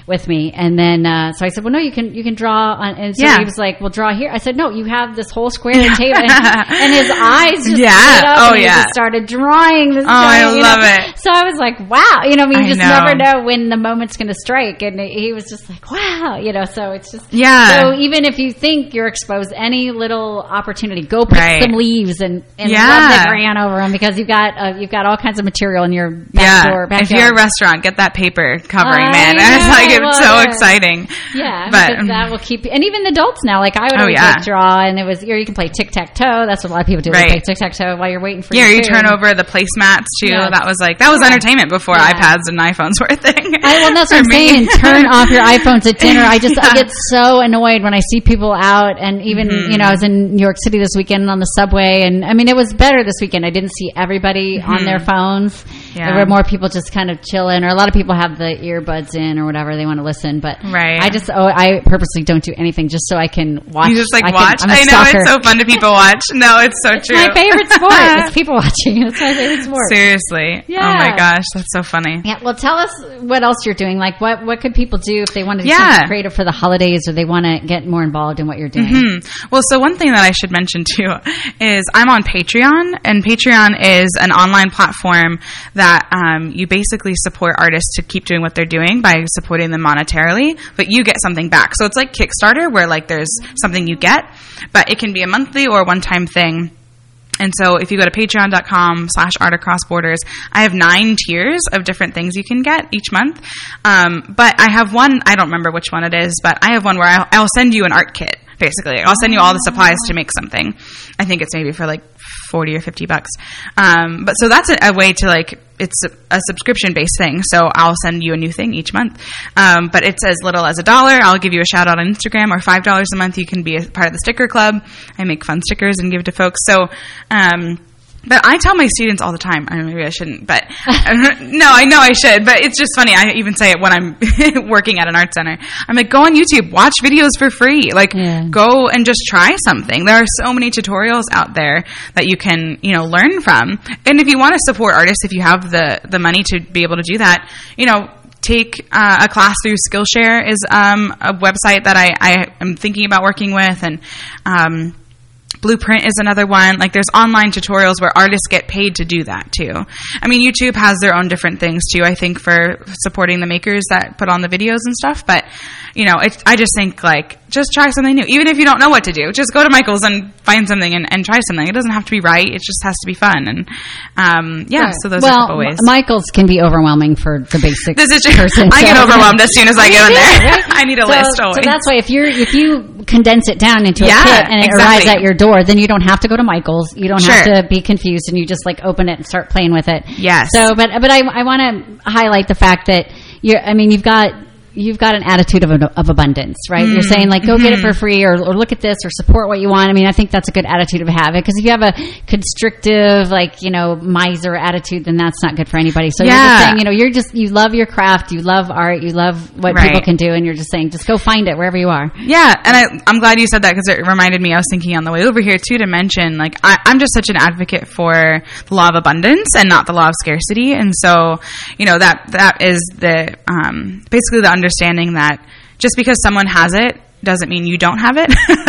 S1: with me. And then, uh, so I said, well, no, you can, you can draw on, and so
S2: Yeah.
S1: he was like, well, draw here. I said, no, you have this whole square table. And, and his eyes just
S2: Yeah.
S1: lit up
S2: Oh,
S1: and he
S2: yeah.
S1: just started drawing this.
S2: Oh, I
S1: giant, you
S2: love
S1: know?
S2: it.
S1: So I was like, wow, you know, I mean, you
S2: I
S1: just
S2: know.
S1: never know when the moment's going to strike. And he was just like, wow, you know, so it's just,
S2: Yeah.
S1: so even if you think you're exposed, any little opportunity, go pick
S2: Right.
S1: some leaves and, and
S2: Yeah.
S1: rub the crayon over them because you've got, uh, you've got all kinds of material in your back
S2: Yeah.
S1: door.
S2: If you're a restaurant, get that paper covering,
S1: I
S2: man.
S1: know,
S2: It's like,
S1: I
S2: it's
S1: love
S2: so
S1: it.
S2: exciting.
S1: Yeah,
S2: But,
S1: because that will keep, and even adults now, like I would
S2: Oh,
S1: always
S2: yeah.
S1: like draw, and it was, or you can play tic-tac-toe. That's what a lot of people do. They
S2: Right.
S1: play tic-tac-toe while you're waiting for
S2: Yeah,
S1: your
S2: you
S1: food.
S2: turn over the placemats too.
S1: Yes.
S2: That was like, that was
S1: Yeah.
S2: entertainment before
S1: Yeah.
S2: iPads and iPhones were a thing.
S1: I, well, that's
S2: For
S1: what I'm
S2: me.
S1: saying. Turn off your iPhones at dinner. I just I get so annoyed when I see people out, and even
S2: Mm-hmm.
S1: you know, I was in New York City this weekend on the subway, and I mean, it was better this weekend. I didn't see everybody on their phones.
S2: Yeah.
S1: There were more people just kind of chilling, or a lot of people have the earbuds in or whatever they want to listen. But
S2: Right.
S1: I just oh, I purposely don't do anything just so I can watch.
S2: You just like
S1: I can-
S2: watch.
S1: I'm a
S2: I know
S1: stalker.
S2: it's so fun to people watch. No, it's so
S1: It's
S2: true.
S1: my favorite sport. It's people watching. It's my favorite sport.
S2: Seriously.
S1: Yeah.
S2: Oh my gosh, that's so funny.
S1: Yeah, well, tell us what else you're doing. Like, what what could people do if they want to do
S2: Yeah.
S1: something creative for the holidays, or they want to get more involved in what you're doing?
S2: Hmm. Well, so one thing that I should mention too is I'm on Patreon, and Patreon is an online platform that um, you basically support artists to keep doing what they're doing by supporting them monetarily, but you get something back. So it's like Kickstarter, where like there's something you get, but it can be a monthly or one-time thing. And so if you go to patreon.com slash art across borders, I have nine tiers of different things you can get each month. Um, but I have one, I don't remember which one it is, but I have one where I'll, I'll send you an art kit, basically. I'll send you all the supplies to make something. I think it's maybe for like forty or fifty bucks. Um, but so that's a, a way to like, it's a, a subscription based thing. So I'll send you a new thing each month. Um, but it's as little as a dollar. I'll give you a shout out on Instagram, or five dollars a month. You can be a part of the sticker club. I make fun stickers and give to folks. So, um, but I tell my students all the time, I mean, maybe I shouldn't, but no, I know I should, but it's just funny. I even say it when I'm working at an art center. I'm like, go on YouTube, watch videos for free. Like,
S1: Yeah.
S2: go and just try something. There are so many tutorials out there that you can, you know, learn from. And if you want to support artists, if you have the, the money to be able to do that, you know, take uh, a class through Skillshare is um, a website that I, I am thinking about working with, and um, Blueprint is another one. Like, there's online tutorials where artists get paid to do that too. I mean, YouTube has their own different things too, I think, for supporting the makers that put on the videos and stuff. But, you know, it, I just think, like, just try something new. Even if you don't know what to do, just go to Michael's and find something and, and try something. It doesn't have to be right. It just has to be fun. And, um, yeah, so those
S1: well,
S2: are a couple ways.
S1: M- Michael's can be overwhelming for the basic
S2: This is true.
S1: person.
S2: I
S1: so-
S2: get overwhelmed as soon as I get in
S1: You
S2: there.
S1: do, right?
S2: I need a
S1: so,
S2: list always.
S1: So that's why if you're if you condense it down into
S2: Yeah,
S1: a kit and it
S2: exactly.
S1: arrives at your door, then you don't have to go to Michael's. You don't
S2: Sure.
S1: have to be confused, and you just like open it and start playing with it.
S2: Yes.
S1: So, but but I I want to highlight the fact that you're. I mean, you've got. You've got an attitude of, of abundance, right?
S2: Mm.
S1: You're saying like, go
S2: Mm-hmm.
S1: get it for free, or, or look at this, or support what you want. I mean, I think that's a good attitude to have it, because if you have a constrictive, like, you know, miser attitude, then that's not good for anybody. So you're
S2: Yeah.
S1: just saying, you know, you're just, you love your craft, you love art, you love what
S2: Right.
S1: people can do, and you're just saying, just go find it wherever you are.
S2: Yeah, and I, I'm glad you said that, because it reminded me, I was thinking on the way over here too to mention, like, I, I'm just such an advocate for the law of abundance and not the law of scarcity. And so, you know, that that is the um, basically the understanding that just because someone has it doesn't mean you don't have it.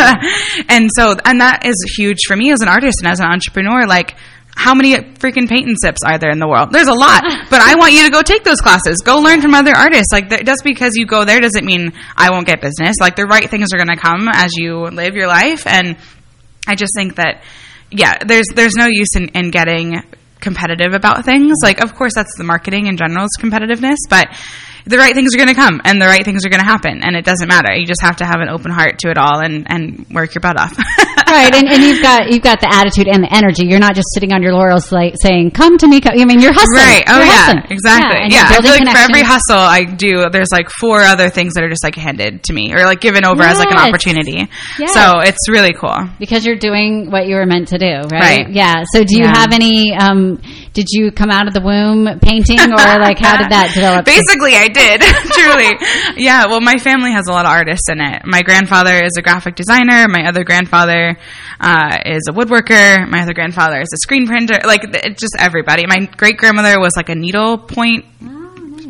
S2: And so, and that is huge for me as an artist and as an entrepreneur. Like, how many freaking paint and sips are there in the world? There's a lot, but I want you to go take those classes. Go learn from other artists. Like, th- just because you go there doesn't mean I won't get business. Like, the right things are going to come as you live your life. And I just think that, yeah, there's there's no use in, in getting competitive about things. Like, of course, that's the marketing in general, is competitiveness, but the right things are going to come and the right things are going to happen, and it doesn't matter. You just have to have an open heart to it all and, and work your butt off.
S1: Right, and, and you've got you've got the attitude and the energy. You're not just sitting on your laurels, like saying, "Come to me." Come. I mean, you're hustling.
S2: Right. Oh,
S1: You're
S2: yeah.
S1: hustling.
S2: Exactly.
S1: and
S2: Yeah.
S1: you're
S2: I
S1: building
S2: feel like for every
S1: connections.
S2: hustle I do, there's like four other things that are just like handed to me or like given over as like an
S1: Yes.
S2: opportunity.
S1: Yes.
S2: So it's really cool.
S1: Because you're doing what you were meant to do, right?
S2: Right.
S1: Yeah. So do you
S2: Yeah.
S1: have any, um, did you come out of the womb painting, or like how did that develop?
S2: Basically, I did. Truly. Yeah. Well, my family has a lot of artists in it. My grandfather is a graphic designer. My other grandfather uh, is a woodworker. My other grandfather is a screen printer. Like, it's just everybody. My great grandmother was like a needlepoint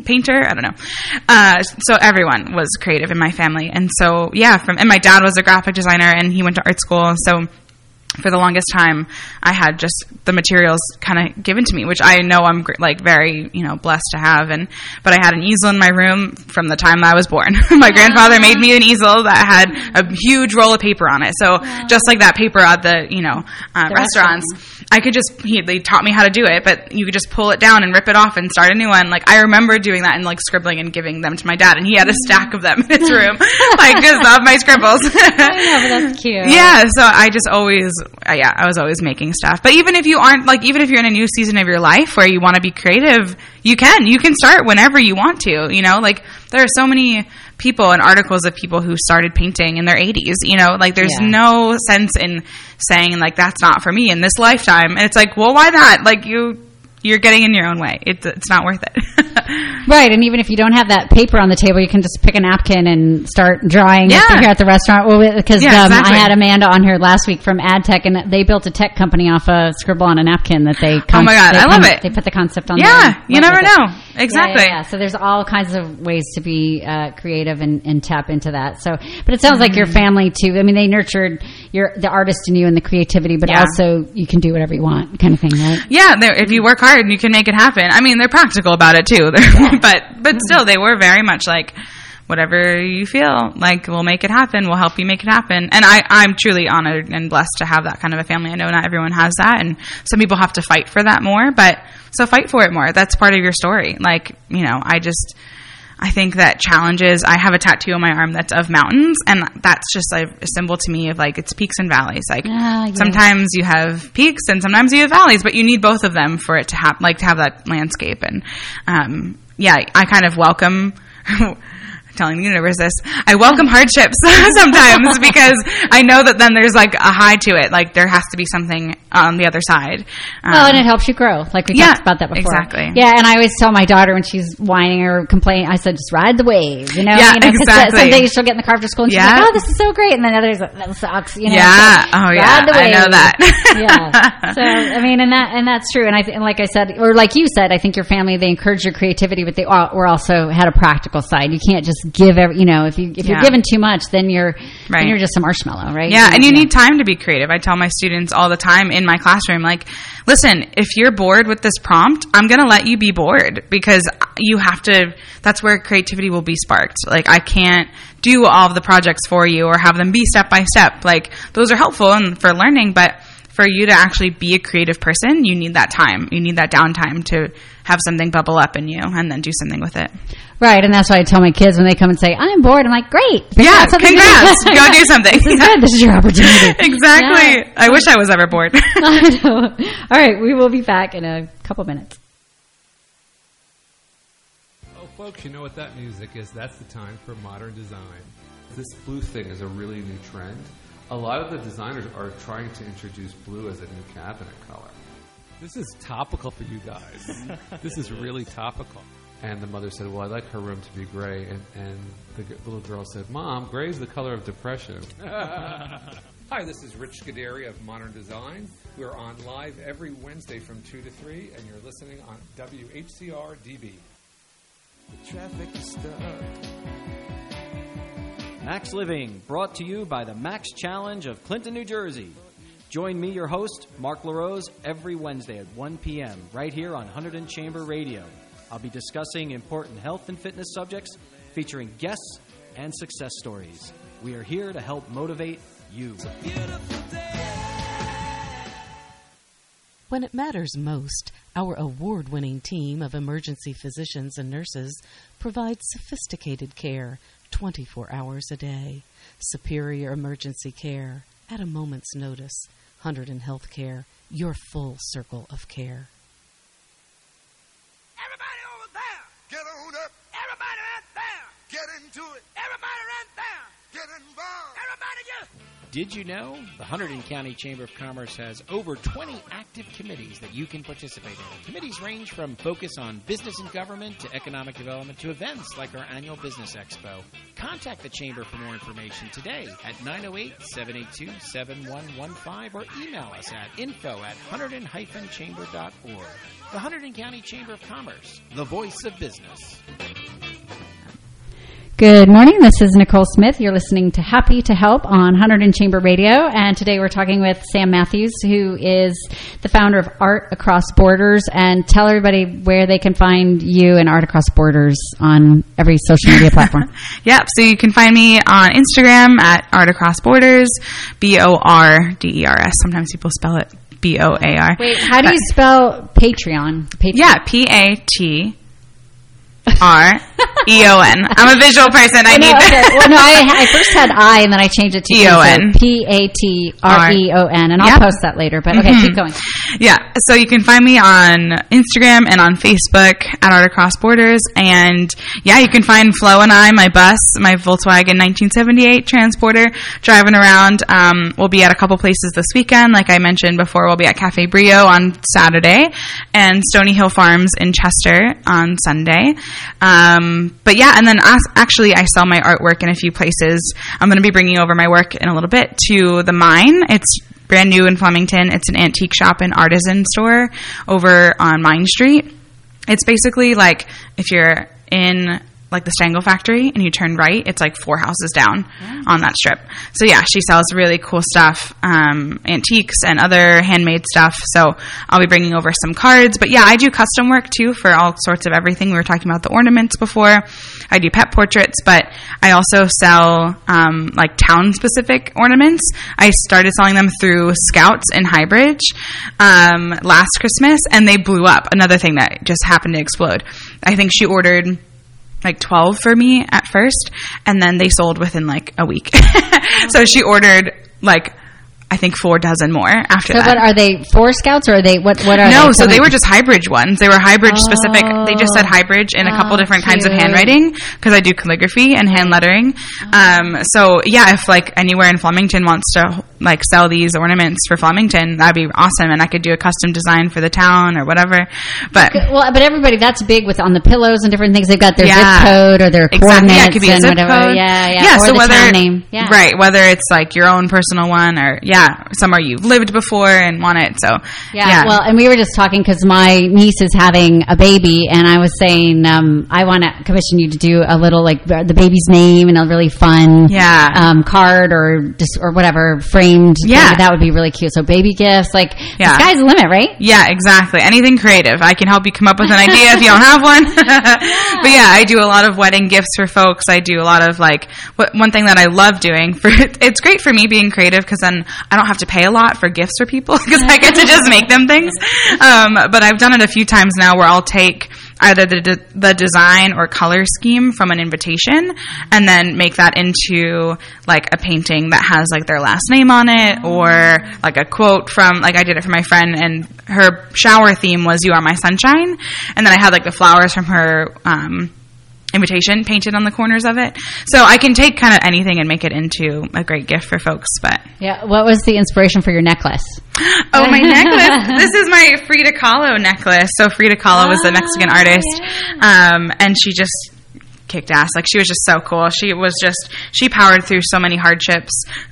S2: painter. I don't know. Uh, so everyone was creative in my family. And so, yeah, from, and my dad was a graphic designer and he went to art school. So for the longest time, I had just the materials kind of given to me, which I know I'm like very, you know, blessed to have. And but I had an easel in my room from the time I was born. My grandfather made me an easel that had a huge roll of paper on it. So just like that paper at the, you know, uh, restaurants, I could just, he, they taught me how to do it, but you could just pull it down and rip it off and start a new one. Like I remember doing that and like scribbling and giving them to my dad, and he had a stack of them in his room, like just of my scribbles.
S1: Yeah, but that's cute.
S2: Yeah, so I just always, uh, yeah, I was always making stuff. But even if you aren't, like, even if you're in a new season of your life where you want to be creative, you can. You can start whenever you want to, you know? Like, there are so many people and articles of people who started painting in their eighties, you know? Like, there's
S1: Yeah.
S2: no sense in saying, like, that's not for me in this lifetime. And it's like, well, why not? Like, you... you're getting in your own way. It's it's not worth it.
S1: Right, and even if you don't have that paper on the table, you can just pick a napkin and start drawing
S2: Yeah.
S1: here at the restaurant. Well, because
S2: Yeah,
S1: um,
S2: exactly.
S1: I had Amanda on here last week from AdTech, and they built a tech company off a scribble on a napkin that they.
S2: Oh my God,
S1: they
S2: I love
S1: con-
S2: it.
S1: They put the concept on.
S2: Yeah,
S1: there and
S2: you
S1: went
S2: never
S1: with it.
S2: know. Exactly.
S1: Yeah, yeah, yeah. So there's all kinds of ways to be uh, creative and, and tap into that. So, but it sounds like your family too. I mean, they nurtured your the artist in you and the creativity, but
S2: Yeah.
S1: also you can do whatever you want, kind of thing, right?
S2: Yeah, they're- if you work hard, you can make it happen. I mean, they're practical about it too, but but still, they were very much like, whatever you feel like, we'll make it happen. We'll help you make it happen. And I, I'm truly honored and blessed to have that kind of a family. I know not everyone has that, and some people have to fight for that more. But so fight for it more. That's part of your story. Like, you know, I just. I think that challenges, I have a tattoo on my arm that's of mountains, and that's just like a symbol to me of like, it's peaks and valleys. Like
S1: Ah, yes.
S2: sometimes you have peaks and sometimes you have valleys, but you need both of them for it to have, like to have that landscape. And, um, yeah, I kind of welcome, telling the universe this, I welcome hardships sometimes because I know that then there's like a high to it. Like there has to be something on the other side. Um,
S1: Well, and it helps you grow, like we
S2: yeah,
S1: talked about that before.
S2: exactly.
S1: Yeah, and I always tell my daughter when she's whining or complaining, I said, just ride the wave, you know?
S2: Yeah,
S1: you know, 'cause
S2: exactly.
S1: Some days she'll get in the car after school and she's
S2: Yeah.
S1: like, oh, this is so great. And then others like, that sucks, you know?
S2: Yeah.
S1: So,
S2: Oh,
S1: ride
S2: yeah.
S1: the
S2: I
S1: wave.
S2: know that.
S1: Yeah. So, I mean, and that, and that's true. And I, th- and like I said, or like you said, I think your family, they encouraged your creativity, but they all, were also had a practical side. You can't just give every, you know, if you, if you're
S2: Yeah.
S1: giving too much, then you're,
S2: Right.
S1: then you're just a marshmallow, right?
S2: Yeah, and you need time to be creative. I tell my students all the time in my classroom, like, listen, if you're bored with this prompt, I'm going to let you be bored because you have to, that's where creativity will be sparked. Like, I can't do all of the projects for you or have them be step by step. Like, those are helpful and for learning, but for you to actually be a creative person, you need that time. You need that downtime to have something bubble up in you and then do something with it.
S1: Right, and that's why I tell my kids when they come and say, I'm bored, I'm like, great.
S2: Yeah,
S1: That's something
S2: congrats.
S1: good.
S2: Go do something.
S1: This is good. This is your opportunity.
S2: Exactly.
S1: Yeah.
S2: I wish I was ever bored.
S1: I know. All right, we will be back in a couple minutes.
S8: Oh, folks, you know what that music is? That's the time for modern design. This blue thing is a really new trend. A lot of the designers are trying to introduce blue as a new cabinet color. This is topical for you guys. This is really topical. And the mother said, well, I'd like her room to be gray. And, and the g- little girl said, Mom, gray is the color of depression. Hi, this is Rich Scuderi of Modern Design. We're on live every Wednesday from two to three, and you're listening on W H C R D B.
S9: The traffic is stuck. Max Living, brought to you by the Max Challenge of Clinton, New Jersey. Join me, your host, Mark LaRose, every Wednesday at one p.m. right here on Hunterdon Chamber Radio. I'll be discussing important health and fitness subjects, featuring guests and success stories. We are here to help motivate you.
S3: When it matters most, our award-winning team of emergency physicians and nurses provides sophisticated care twenty-four hours a day. Superior emergency care at a moment's notice. Hunterdon Healthcare, your full circle of care.
S10: Everybody over there! Get on up! Everybody right there! Get into it! Everybody right there! Get involved! Everybody just...
S4: Did you know? The Hunterdon County Chamber of Commerce has over twenty active committees that you can participate in. Committees range from focus on business and government to economic development to events like our annual Business Expo. Contact the Chamber for more information today at nine oh eight, seven eight two, seven one one five or email us at info at hunterdon dash chamber dot org. The Hunterdon County Chamber of Commerce, the voice of business.
S1: Good morning. This is Nicole Smith. You're listening to Happy to Help on Hunterdon Chamber Radio, and today we're talking with Sam Matthews, who is the founder of Art Across Borders. And tell everybody where they can find you and Art Across Borders on every social media platform.
S2: Yep. So you can find me on Instagram at Art Across Borders, B O R D E R S. Sometimes people spell it B O A R.
S1: Wait, how do you spell Patreon? Patreon?
S2: Yeah, P A T R E O N. I'm a visual person. I, I know, need
S1: okay. Well, no, I, I first had I, and then I changed it to
S2: E O N.
S1: So P A T R E O N, and I'll yep. post that later. But okay, mm-hmm. keep going.
S2: Yeah, so you can find me on Instagram and on Facebook at Art Across Borders. And yeah, you can find Flo and I, my bus, my Volkswagen nineteen seventy-eight Transporter, driving around. Um, we'll be at a couple places this weekend. Like I mentioned before, we'll be at Cafe Brio on Saturday and Stony Hill Farms in Chester on Sunday. Um, but yeah, and then actually I sell my artwork in a few places. I'm going to be bringing over my work in a little bit to the Mine. It's brand new in Flemington. It's an antique shop and artisan store over on Mine Street. It's basically like if you're in like the Stangl factory and you turn right, it's like four houses down yeah. on that strip. So yeah, she sells really cool stuff, um, antiques and other handmade stuff. So I'll be bringing over some cards. But yeah, I do custom work too for all sorts of everything. We were talking about the ornaments before. I do pet portraits, but I also sell um, like town-specific ornaments. I started selling them through Scouts in Highbridge um, last Christmas, and they blew up. Another thing that just happened to explode. I think she ordered like twelve for me at first, and then they sold within like a week. So she ordered like I think four dozen more after
S1: so
S2: that.
S1: So what are they, for Scouts, or are they, what, what are
S2: no,
S1: they?
S2: No, so they were just Highbridge ones. They were Highbridge oh. specific. They just said Highbridge in a couple
S1: oh,
S2: different
S1: cute.
S2: kinds of handwriting, because I do calligraphy and hand lettering. Oh. Um, so yeah, if like anywhere in Flemington wants to like sell these ornaments for Flemington, that'd be awesome. And I could do a custom design for the town or whatever. But
S1: okay. Well, but everybody, that's big with on the pillows and different things. They've got their
S2: yeah.
S1: zip code or their
S2: exactly.
S1: coordinates
S2: yeah, it could be a
S1: and
S2: zip
S1: whatever.
S2: Code.
S1: Yeah, yeah.
S2: Yeah,
S1: or
S2: so
S1: the
S2: whether,
S1: town name. Yeah.
S2: Right, whether it's like your own personal one or yeah, somewhere you've lived before and want it. So
S1: yeah,
S2: yeah.
S1: Well, and we were just talking because my niece is having a baby, and I was saying um, I want to commission you to do a little like the baby's name and a really fun
S2: yeah.
S1: um, card or just or whatever framed.
S2: Yeah,
S1: thing. That would be really cute. So baby gifts, like
S2: yeah.
S1: the sky's the limit, right?
S2: Yeah, exactly. Anything creative. I can help you come up with an idea if you don't have one. yeah. But yeah, I do a lot of wedding gifts for folks. I do a lot of like what, one thing that I love doing for it's great for me being creative because then I don't have to pay a lot for gifts for people because I get to just make them things. Um, but I've done it a few times now where I'll take either the de- the design or color scheme from an invitation and then make that into like a painting that has like their last name on it or like a quote from like I did it for my friend and her shower theme was "You Are My Sunshine," and then I had like the flowers from her um invitation painted on the corners of it. So I can take kind of anything and make it into a great gift for folks. But
S1: yeah, what was the inspiration for your necklace?
S2: Oh, my necklace. This is my Frida Kahlo necklace. So Frida Kahlo oh, was the Mexican artist. Yeah. Um, and she just kicked ass. Like she was just so cool. She was just, she powered through so many hardships.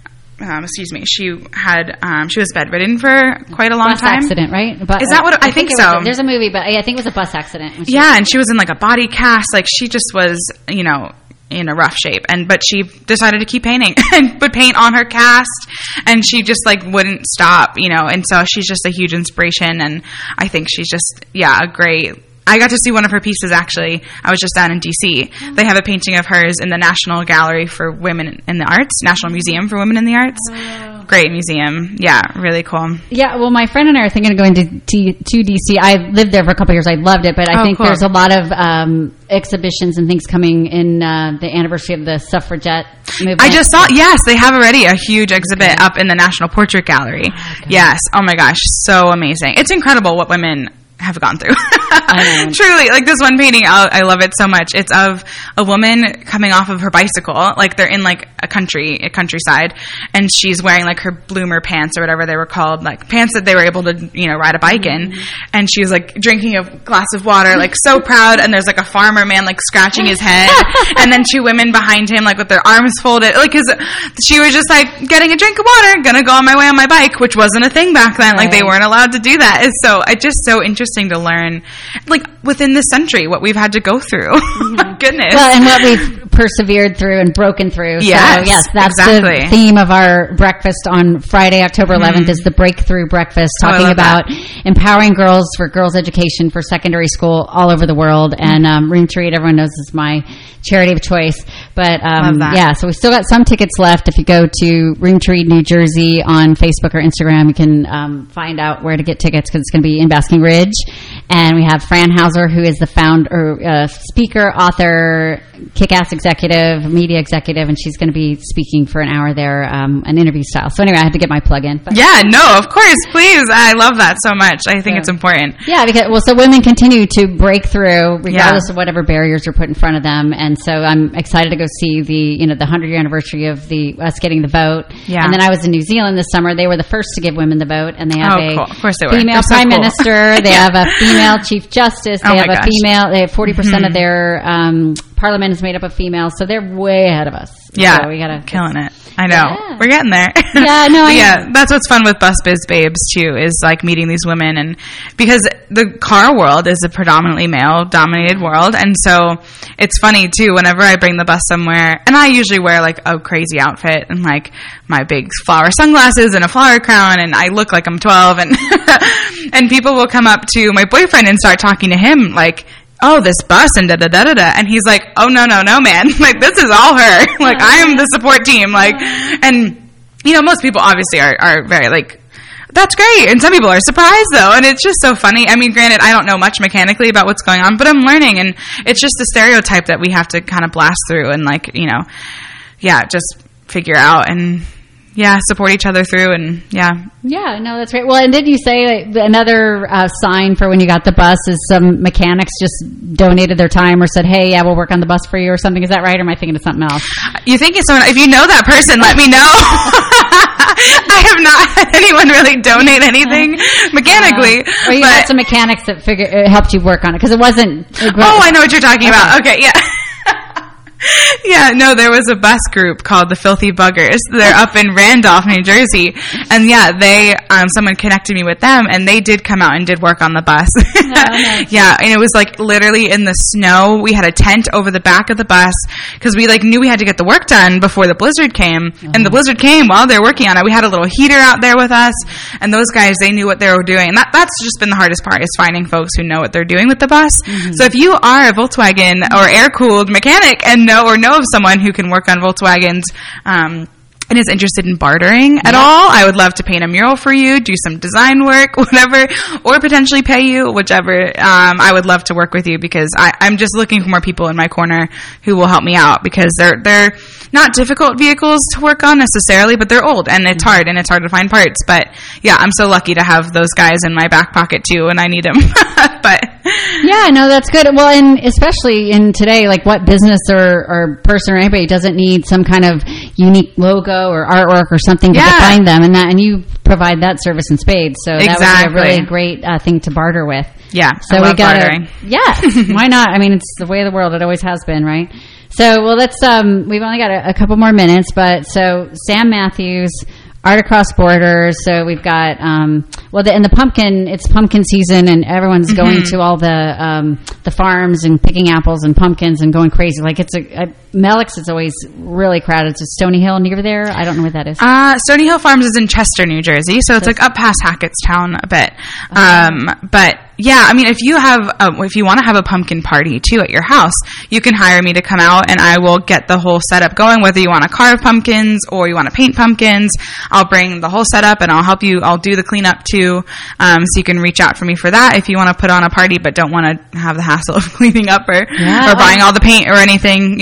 S2: Um, excuse me. She had um, she was bedridden for quite a long
S1: bus
S2: time.
S1: Accident, right? But,
S2: Is that what I, I think, think so?
S1: Was, there's a movie, but I think it was a bus accident.
S2: Yeah, and she was in like a body cast. Like she just was, you know, in a rough shape. And but she decided to keep painting and put paint on her cast, and she just like wouldn't stop, you know. And so she's just a huge inspiration, and I think she's just yeah a great. I got to see one of her pieces, actually. I was just down in D C They have a painting of hers in the National Gallery for Women in the Arts, National Museum for Women in the Arts. Oh. Great museum. Yeah, really cool.
S1: Yeah, well, my friend and I are thinking of going to, to, to D C I lived there for a couple of years. I loved it, but I
S2: oh,
S1: think
S2: cool.
S1: there's a lot of um, exhibitions and things coming in uh, the anniversary of the suffragette movement.
S2: I just saw, yes, they have already a huge exhibit okay. up in the National Portrait Gallery. Okay. Yes. Oh, my gosh. So amazing. It's incredible what women have gone through. Truly, like this one painting, I, I love it so much. It's of a woman coming off of her bicycle, like they're in like a country, a countryside, and she's wearing like her bloomer pants or whatever they were called, like pants that they were able to, you know, ride a bike in. And she's like drinking a glass of water, like so proud. And there's like a farmer man like scratching his head, and then two women behind him, like with their arms folded, like his. She was just like getting a drink of water, gonna go on my way on my bike, which wasn't a thing back then. Like they weren't allowed to do that. It's so it's just so interesting to learn, like within this century, what we've had to go through. Mm-hmm. My goodness.
S1: Well, and what we've persevered through and broken through.
S2: Yes,
S1: so, yes, that's
S2: exactly.
S1: the theme of our breakfast on Friday, October eleventh, mm-hmm. is the Breakthrough Breakfast, talking
S2: oh,
S1: about
S2: that.
S1: empowering girls for girls' education for secondary school all over the world. Mm-hmm. And um, Room to Read, everyone knows, is my charity of choice. But um, yeah, so we've still got some tickets left. If you go to Room to Read New Jersey on Facebook or Instagram, you can um, find out where to get tickets, because it's going to be in Basking Ridge. And we have Fran Hauser, who is the founder, uh, speaker, author, kick-ass executive, media executive, and she's going to be speaking for an hour there, um, an interview style. So anyway, I had to get my plug in. But
S2: yeah, no, of course, please. I love that so much. I think
S1: yeah.
S2: it's important.
S1: Yeah, because well, so women continue to break through regardless yeah. of whatever barriers are put in front of them, and so I'm excited to go see the you know the hundred year anniversary of the us getting the vote.
S2: Yeah.
S1: And then I was in New Zealand this summer. They were the first to give women the vote, and they have
S2: oh,
S1: a
S2: cool. Of course they were.
S1: female
S2: so
S1: prime
S2: cool.
S1: minister. They have a female chief justice. They
S2: oh
S1: have a
S2: gosh.
S1: female. They have forty percent
S2: mm-hmm.
S1: of their um, parliament is made up of females, so they're way ahead of us.
S2: Yeah,
S1: so we gotta
S2: killing it. I know.
S1: Yeah.
S2: We're getting there.
S1: Yeah, no, I
S2: yeah, that's what's fun with Bus Biz Babes too, is like meeting these women, and because the car world is a predominantly male dominated world, and so it's funny too whenever I bring the bus somewhere, and I usually wear like a crazy outfit and like my big flower sunglasses and a flower crown, and I look like I'm twelve, and and people will come up to my boyfriend and start talking to him like, oh, this bus and da da da da da, and he's like, oh no no no man, like this is all her, like I am the support team, like, and you know most people obviously are are very like, that's great, and some people are surprised though, and it's just so funny. I mean, granted, I don't know much mechanically about what's going on, but I'm learning, and it's just a stereotype that we have to kind of blast through and like you know, yeah, just figure out and. Yeah, support each other through, and yeah.
S1: Yeah, no, that's great. Well, and did you say like, another uh, sign for when you got the bus is some mechanics just donated their time or said, hey, yeah, we'll work on the bus for you or something? Is that right, or am I thinking of something else?
S2: You think it's someone, if you know that person, let me know. I have not had anyone really donate anything mechanically.
S1: Uh, or you
S2: but,
S1: had some mechanics that figure, it helped you work on it, because it wasn't... It
S2: oh, I know what you're talking okay. about. Okay, yeah. Yeah, no, there was a bus group called the Filthy Buggers. They're up in Randolph, New Jersey. And yeah, they, um, someone connected me with them, and they did come out and did work on the bus. Oh, nice. Yeah, and it was like literally in the snow. We had a tent over the back of the bus because we like knew we had to get the work done before the blizzard came. Uh-huh. And the blizzard came while they were working on it. We had a little heater out there with us, and those guys, they knew what they were doing. And that, that's just been the hardest part, is finding folks who know what they're doing with the bus. Mm-hmm. So if you are a Volkswagen or air-cooled mechanic and know or know of someone who can work on Volkswagens um, and is interested in bartering at yeah. all, I would love to paint a mural for you, do some design work, whatever, or potentially pay you, whichever. Um, I would love to work with you, because I, I'm just looking for more people in my corner who will help me out, because they're they're not difficult vehicles to work on necessarily, but they're old, and it's hard, and it's hard to find parts. But yeah, I'm so lucky to have those guys in my back pocket too when I need them. But
S1: yeah, no, that's good. Well, and especially in today, like what business or, or person or anybody doesn't need some kind of unique logo or artwork or something to yeah. define them, and that, and you provide that service in spades. So that
S2: exactly.
S1: would be a really great uh, thing to barter with.
S2: Yeah,
S1: so
S2: I love
S1: we gotta,
S2: bartering.
S1: Yeah, why not? I mean, it's the way of the world. It always has been, right? So, well, let's. Um, we've only got a, a couple more minutes, but so Sam Matthews, Art Across Borders. So we've got, um, well, the, and the pumpkin, it's pumpkin season, and everyone's mm-hmm. going to all the um, the farms and picking apples and pumpkins and going crazy. Like it's a, a Melix is always really crowded. It's a Stony Hill near there. I don't know what that is.
S2: Uh, Stony Hill Farms is in Chester, New Jersey, so it's like up past Hackettstown a bit. Okay. Um, but yeah, I mean, if you have, a, if you want to have a pumpkin party too at your house, you can hire me to come out, and I will get the whole setup going. Whether you want to carve pumpkins or you want to paint pumpkins, I'll bring the whole setup, and I'll help you. I'll do the cleanup too, um, so you can reach out for me for that if you want to put on a party but don't want to have the hassle of cleaning up or
S1: yeah,
S2: or buying all the paint or anything, you know.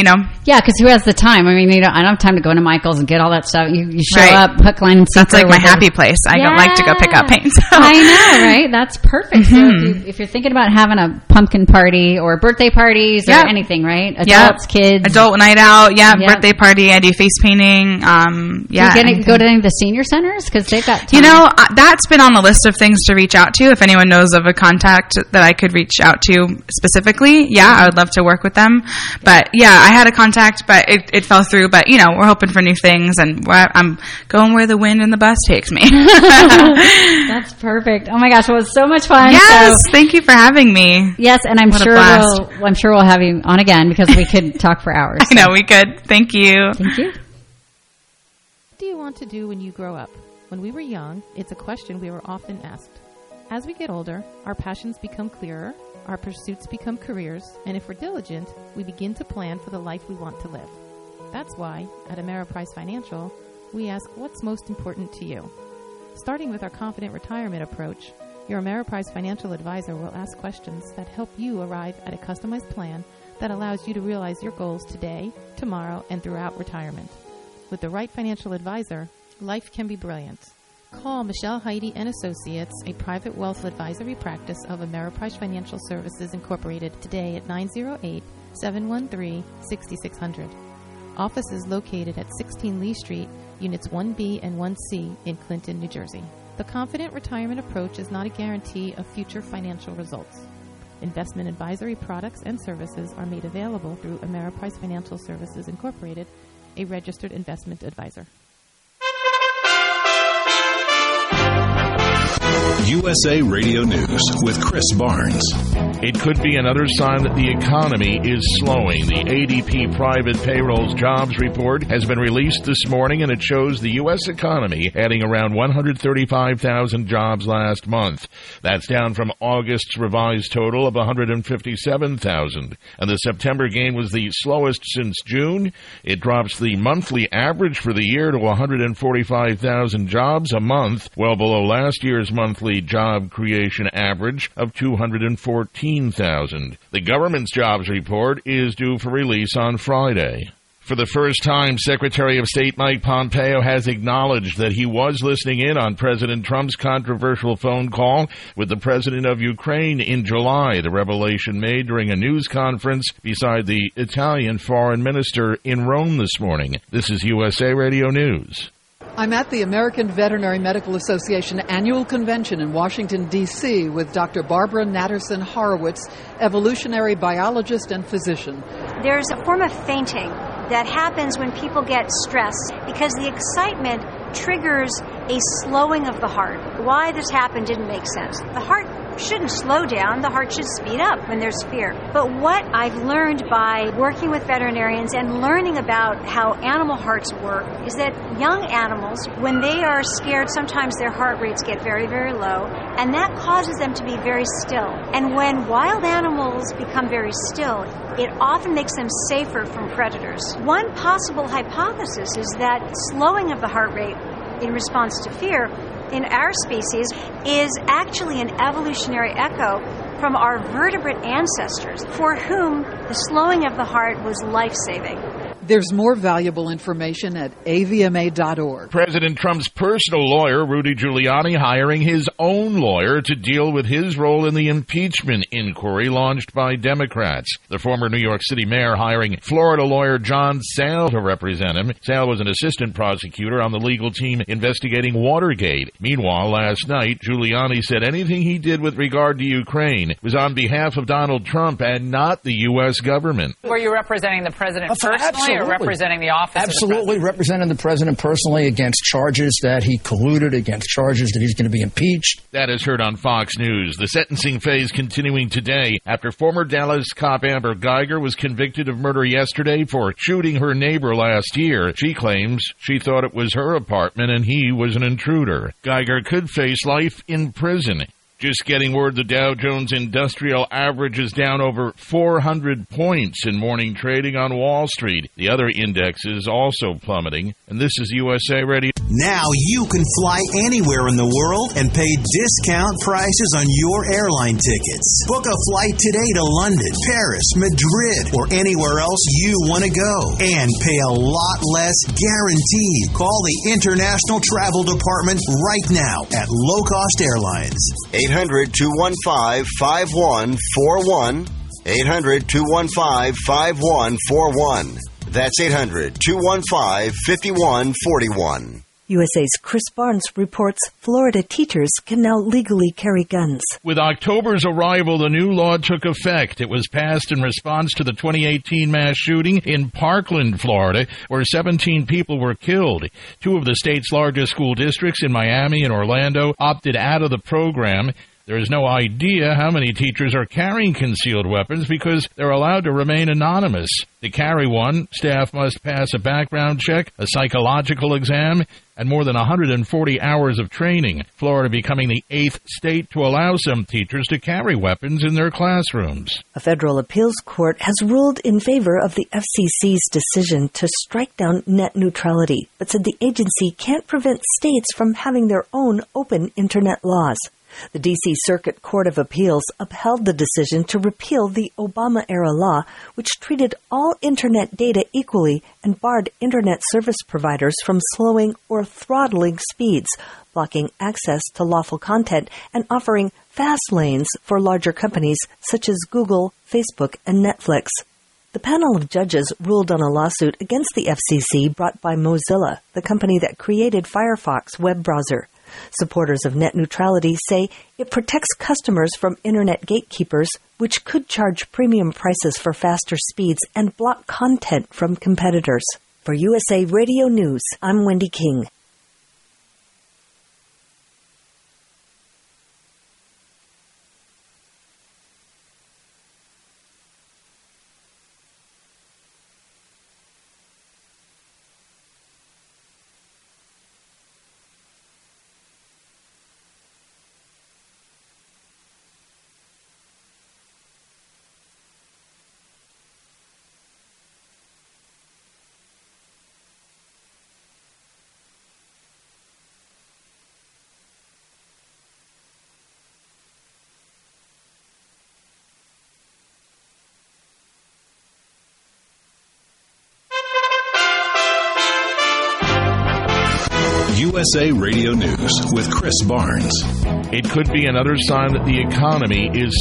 S1: Yeah, because who has the time? I mean, you know, I don't have time to go into Michael's and get all that stuff. You, you show
S2: Right.
S1: up, hook, line, and sinker.
S2: That's like my
S1: with
S2: happy
S1: every-
S2: place. I
S1: Yeah.
S2: don't like to go pick out paint. So.
S1: I know, right? That's perfect. So
S2: Mhm.
S1: if, you, if you're thinking about having a pumpkin party or birthday parties or
S2: Yep.
S1: anything, right?
S2: Yep.
S1: Adults, kids.
S2: Adult night out, yeah,
S1: Yep.
S2: birthday party. I do face painting. Um,
S1: Do
S2: yeah.
S1: you get to
S2: anything.
S1: go to any of the senior centers? Because they've got time.
S2: You know, uh, that's been on the list of things to reach out to. If anyone knows of a contact that I could reach out to specifically, yeah, I would love to work with them. But yeah, I had a contact, but it, it fell through. But you know, we're hoping for new things, and we're, I'm going where the wind and the bus takes me.
S1: That's perfect. Oh my gosh, it was so much fun.
S2: Yes,
S1: So,
S2: thank you for having me.
S1: yes, and I'm
S2: What a
S1: sure
S2: blast.
S1: we'll, I'm sure we'll have you on again because we could talk for hours.
S2: I know we could. Thank you.
S1: Thank you.
S11: What do you want to do when you grow up? When we were young, it's a question we were often asked. As we get older, our passions become clearer, our pursuits become careers, and if we're diligent, we begin to plan for the life we want to live. That's why, at Ameriprise Financial, we ask what's most important to you. Starting with our Confident Retirement approach, your Ameriprise Financial advisor will ask questions that help you arrive at a customized plan that allows you to realize your goals today, tomorrow, and throughout retirement. With the right financial advisor, life can be brilliant. Call Michelle Heidi and Associates, a private wealth advisory practice of Ameriprise Financial Services Incorporated, today at nine oh eight, seven one three, six six zero zero. Office is located at sixteen Lee Street, Units one B and one C in Clinton, New Jersey. The Confident Retirement approach is not a guarantee of future financial results. Investment advisory products and services are made available through Ameriprise Financial Services Incorporated, a registered investment advisor.
S12: U S A Radio News with Chris Barnes.
S13: It could be another sign that the economy is slowing. The A D P Private Payrolls Jobs Report has been released this morning, and it shows the U S economy adding around one hundred thirty-five thousand jobs last month. That's down from August's revised total of one hundred fifty-seven thousand. And the September gain was the slowest since June. It drops the monthly average for the year to one hundred forty-five thousand jobs a month, well below last year's monthly job creation average of two hundred fourteen thousand. The government's jobs report is due for release on Friday. For the first time, Secretary of State Mike Pompeo has acknowledged that he was listening in on President Trump's controversial phone call with the president of Ukraine in July, the revelation made during a news conference beside the Italian foreign minister in Rome this morning. This is U S A Radio News.
S14: I'm at the American Veterinary Medical Association annual convention in Washington, D C with Doctor Barbara Natterson Horowitz, evolutionary biologist and physician.
S15: There's a form of fainting that happens when people get stressed because the excitement triggers a slowing of the heart. Why this happened didn't make sense. The heart shouldn't slow down. The heart should speed up when there's fear. But what I've learned by working with veterinarians and learning about how animal hearts work is that young animals, when they are scared, sometimes their heart rates get very, very low, and that causes them to be very still. And when wild animals become very still, it often makes them safer from predators. One possible hypothesis is that slowing of the heart rate in response to fear in our species is actually an evolutionary echo from our vertebrate ancestors for whom the slowing of the heart was life-saving.
S14: There's more valuable information at A V M A dot org.
S13: President Trump's personal lawyer, Rudy Giuliani, hiring his own lawyer to deal with his role in the impeachment inquiry launched by Democrats. The former New York City mayor hiring Florida lawyer John Sale to represent him. Sale was an assistant prosecutor on the legal team investigating Watergate. Meanwhile, last night, Giuliani said anything he did with regard to Ukraine was on behalf of Donald Trump and not the U S government.
S16: Were you representing the president
S17: Uh,
S16: personally?
S17: absolutely.
S16: Or representing the office
S17: Absolutely
S16: of the president?
S17: representing the president personally against charges that he colluded, against charges that he's going to be impeached.
S13: That is heard on Fox News. The sentencing phase continuing today after former Dallas cop Amber Geiger was convicted of murder yesterday for shooting her neighbor last year. She claims she thought it was her apartment and he was an intruder. Geiger could face life in prison. Just getting word the Dow Jones Industrial Average is down over four hundred points in morning trading on Wall Street. The other indexes also plummeting and this is U S A Radio.
S18: Now you can fly anywhere in the world and pay discount prices on your airline tickets. Book a flight today to London, Paris, Madrid, or anywhere else you want to go and pay a lot less guaranteed. Call the International Travel Department right now at Low Cost Airlines.
S19: eight hundred, two one five, five one four one. eight hundred, two one five, five one four one. That's eight hundred, two one five, five one four one.
S20: U S A's Chris Barnes reports Florida teachers can now legally carry guns.
S13: With October's arrival, the new law took effect. It was passed in response to the twenty eighteen mass shooting in Parkland, Florida, where seventeen people were killed. Two of the state's largest school districts in Miami and Orlando opted out of the program. There is no idea how many teachers are carrying concealed weapons because they're allowed to remain anonymous. To carry one, staff must pass a background check, a psychological exam, and more than one hundred forty hours of training. Florida becoming the eighth state to allow some teachers to carry weapons in their classrooms.
S20: A federal appeals court has ruled in favor of the F C C's decision to strike down net neutrality, but said the agency can't prevent states from having their own open Internet laws. The D C Circuit Court of Appeals upheld the decision to repeal the Obama-era law, which treated all Internet data equally and barred Internet service providers from slowing or throttling speeds, blocking access to lawful content, and offering fast lanes for larger companies such as Google, Facebook, and Netflix. The panel of judges ruled on a lawsuit against the F C C brought by Mozilla, the company that created Firefox web browser. Supporters of net neutrality say it protects customers from Internet gatekeepers, which could charge premium prices for faster speeds and block content from competitors. For U S A Radio News, I'm Wendy King.
S12: U S A Radio News with Chris Barnes.
S13: It could be another sign that the economy is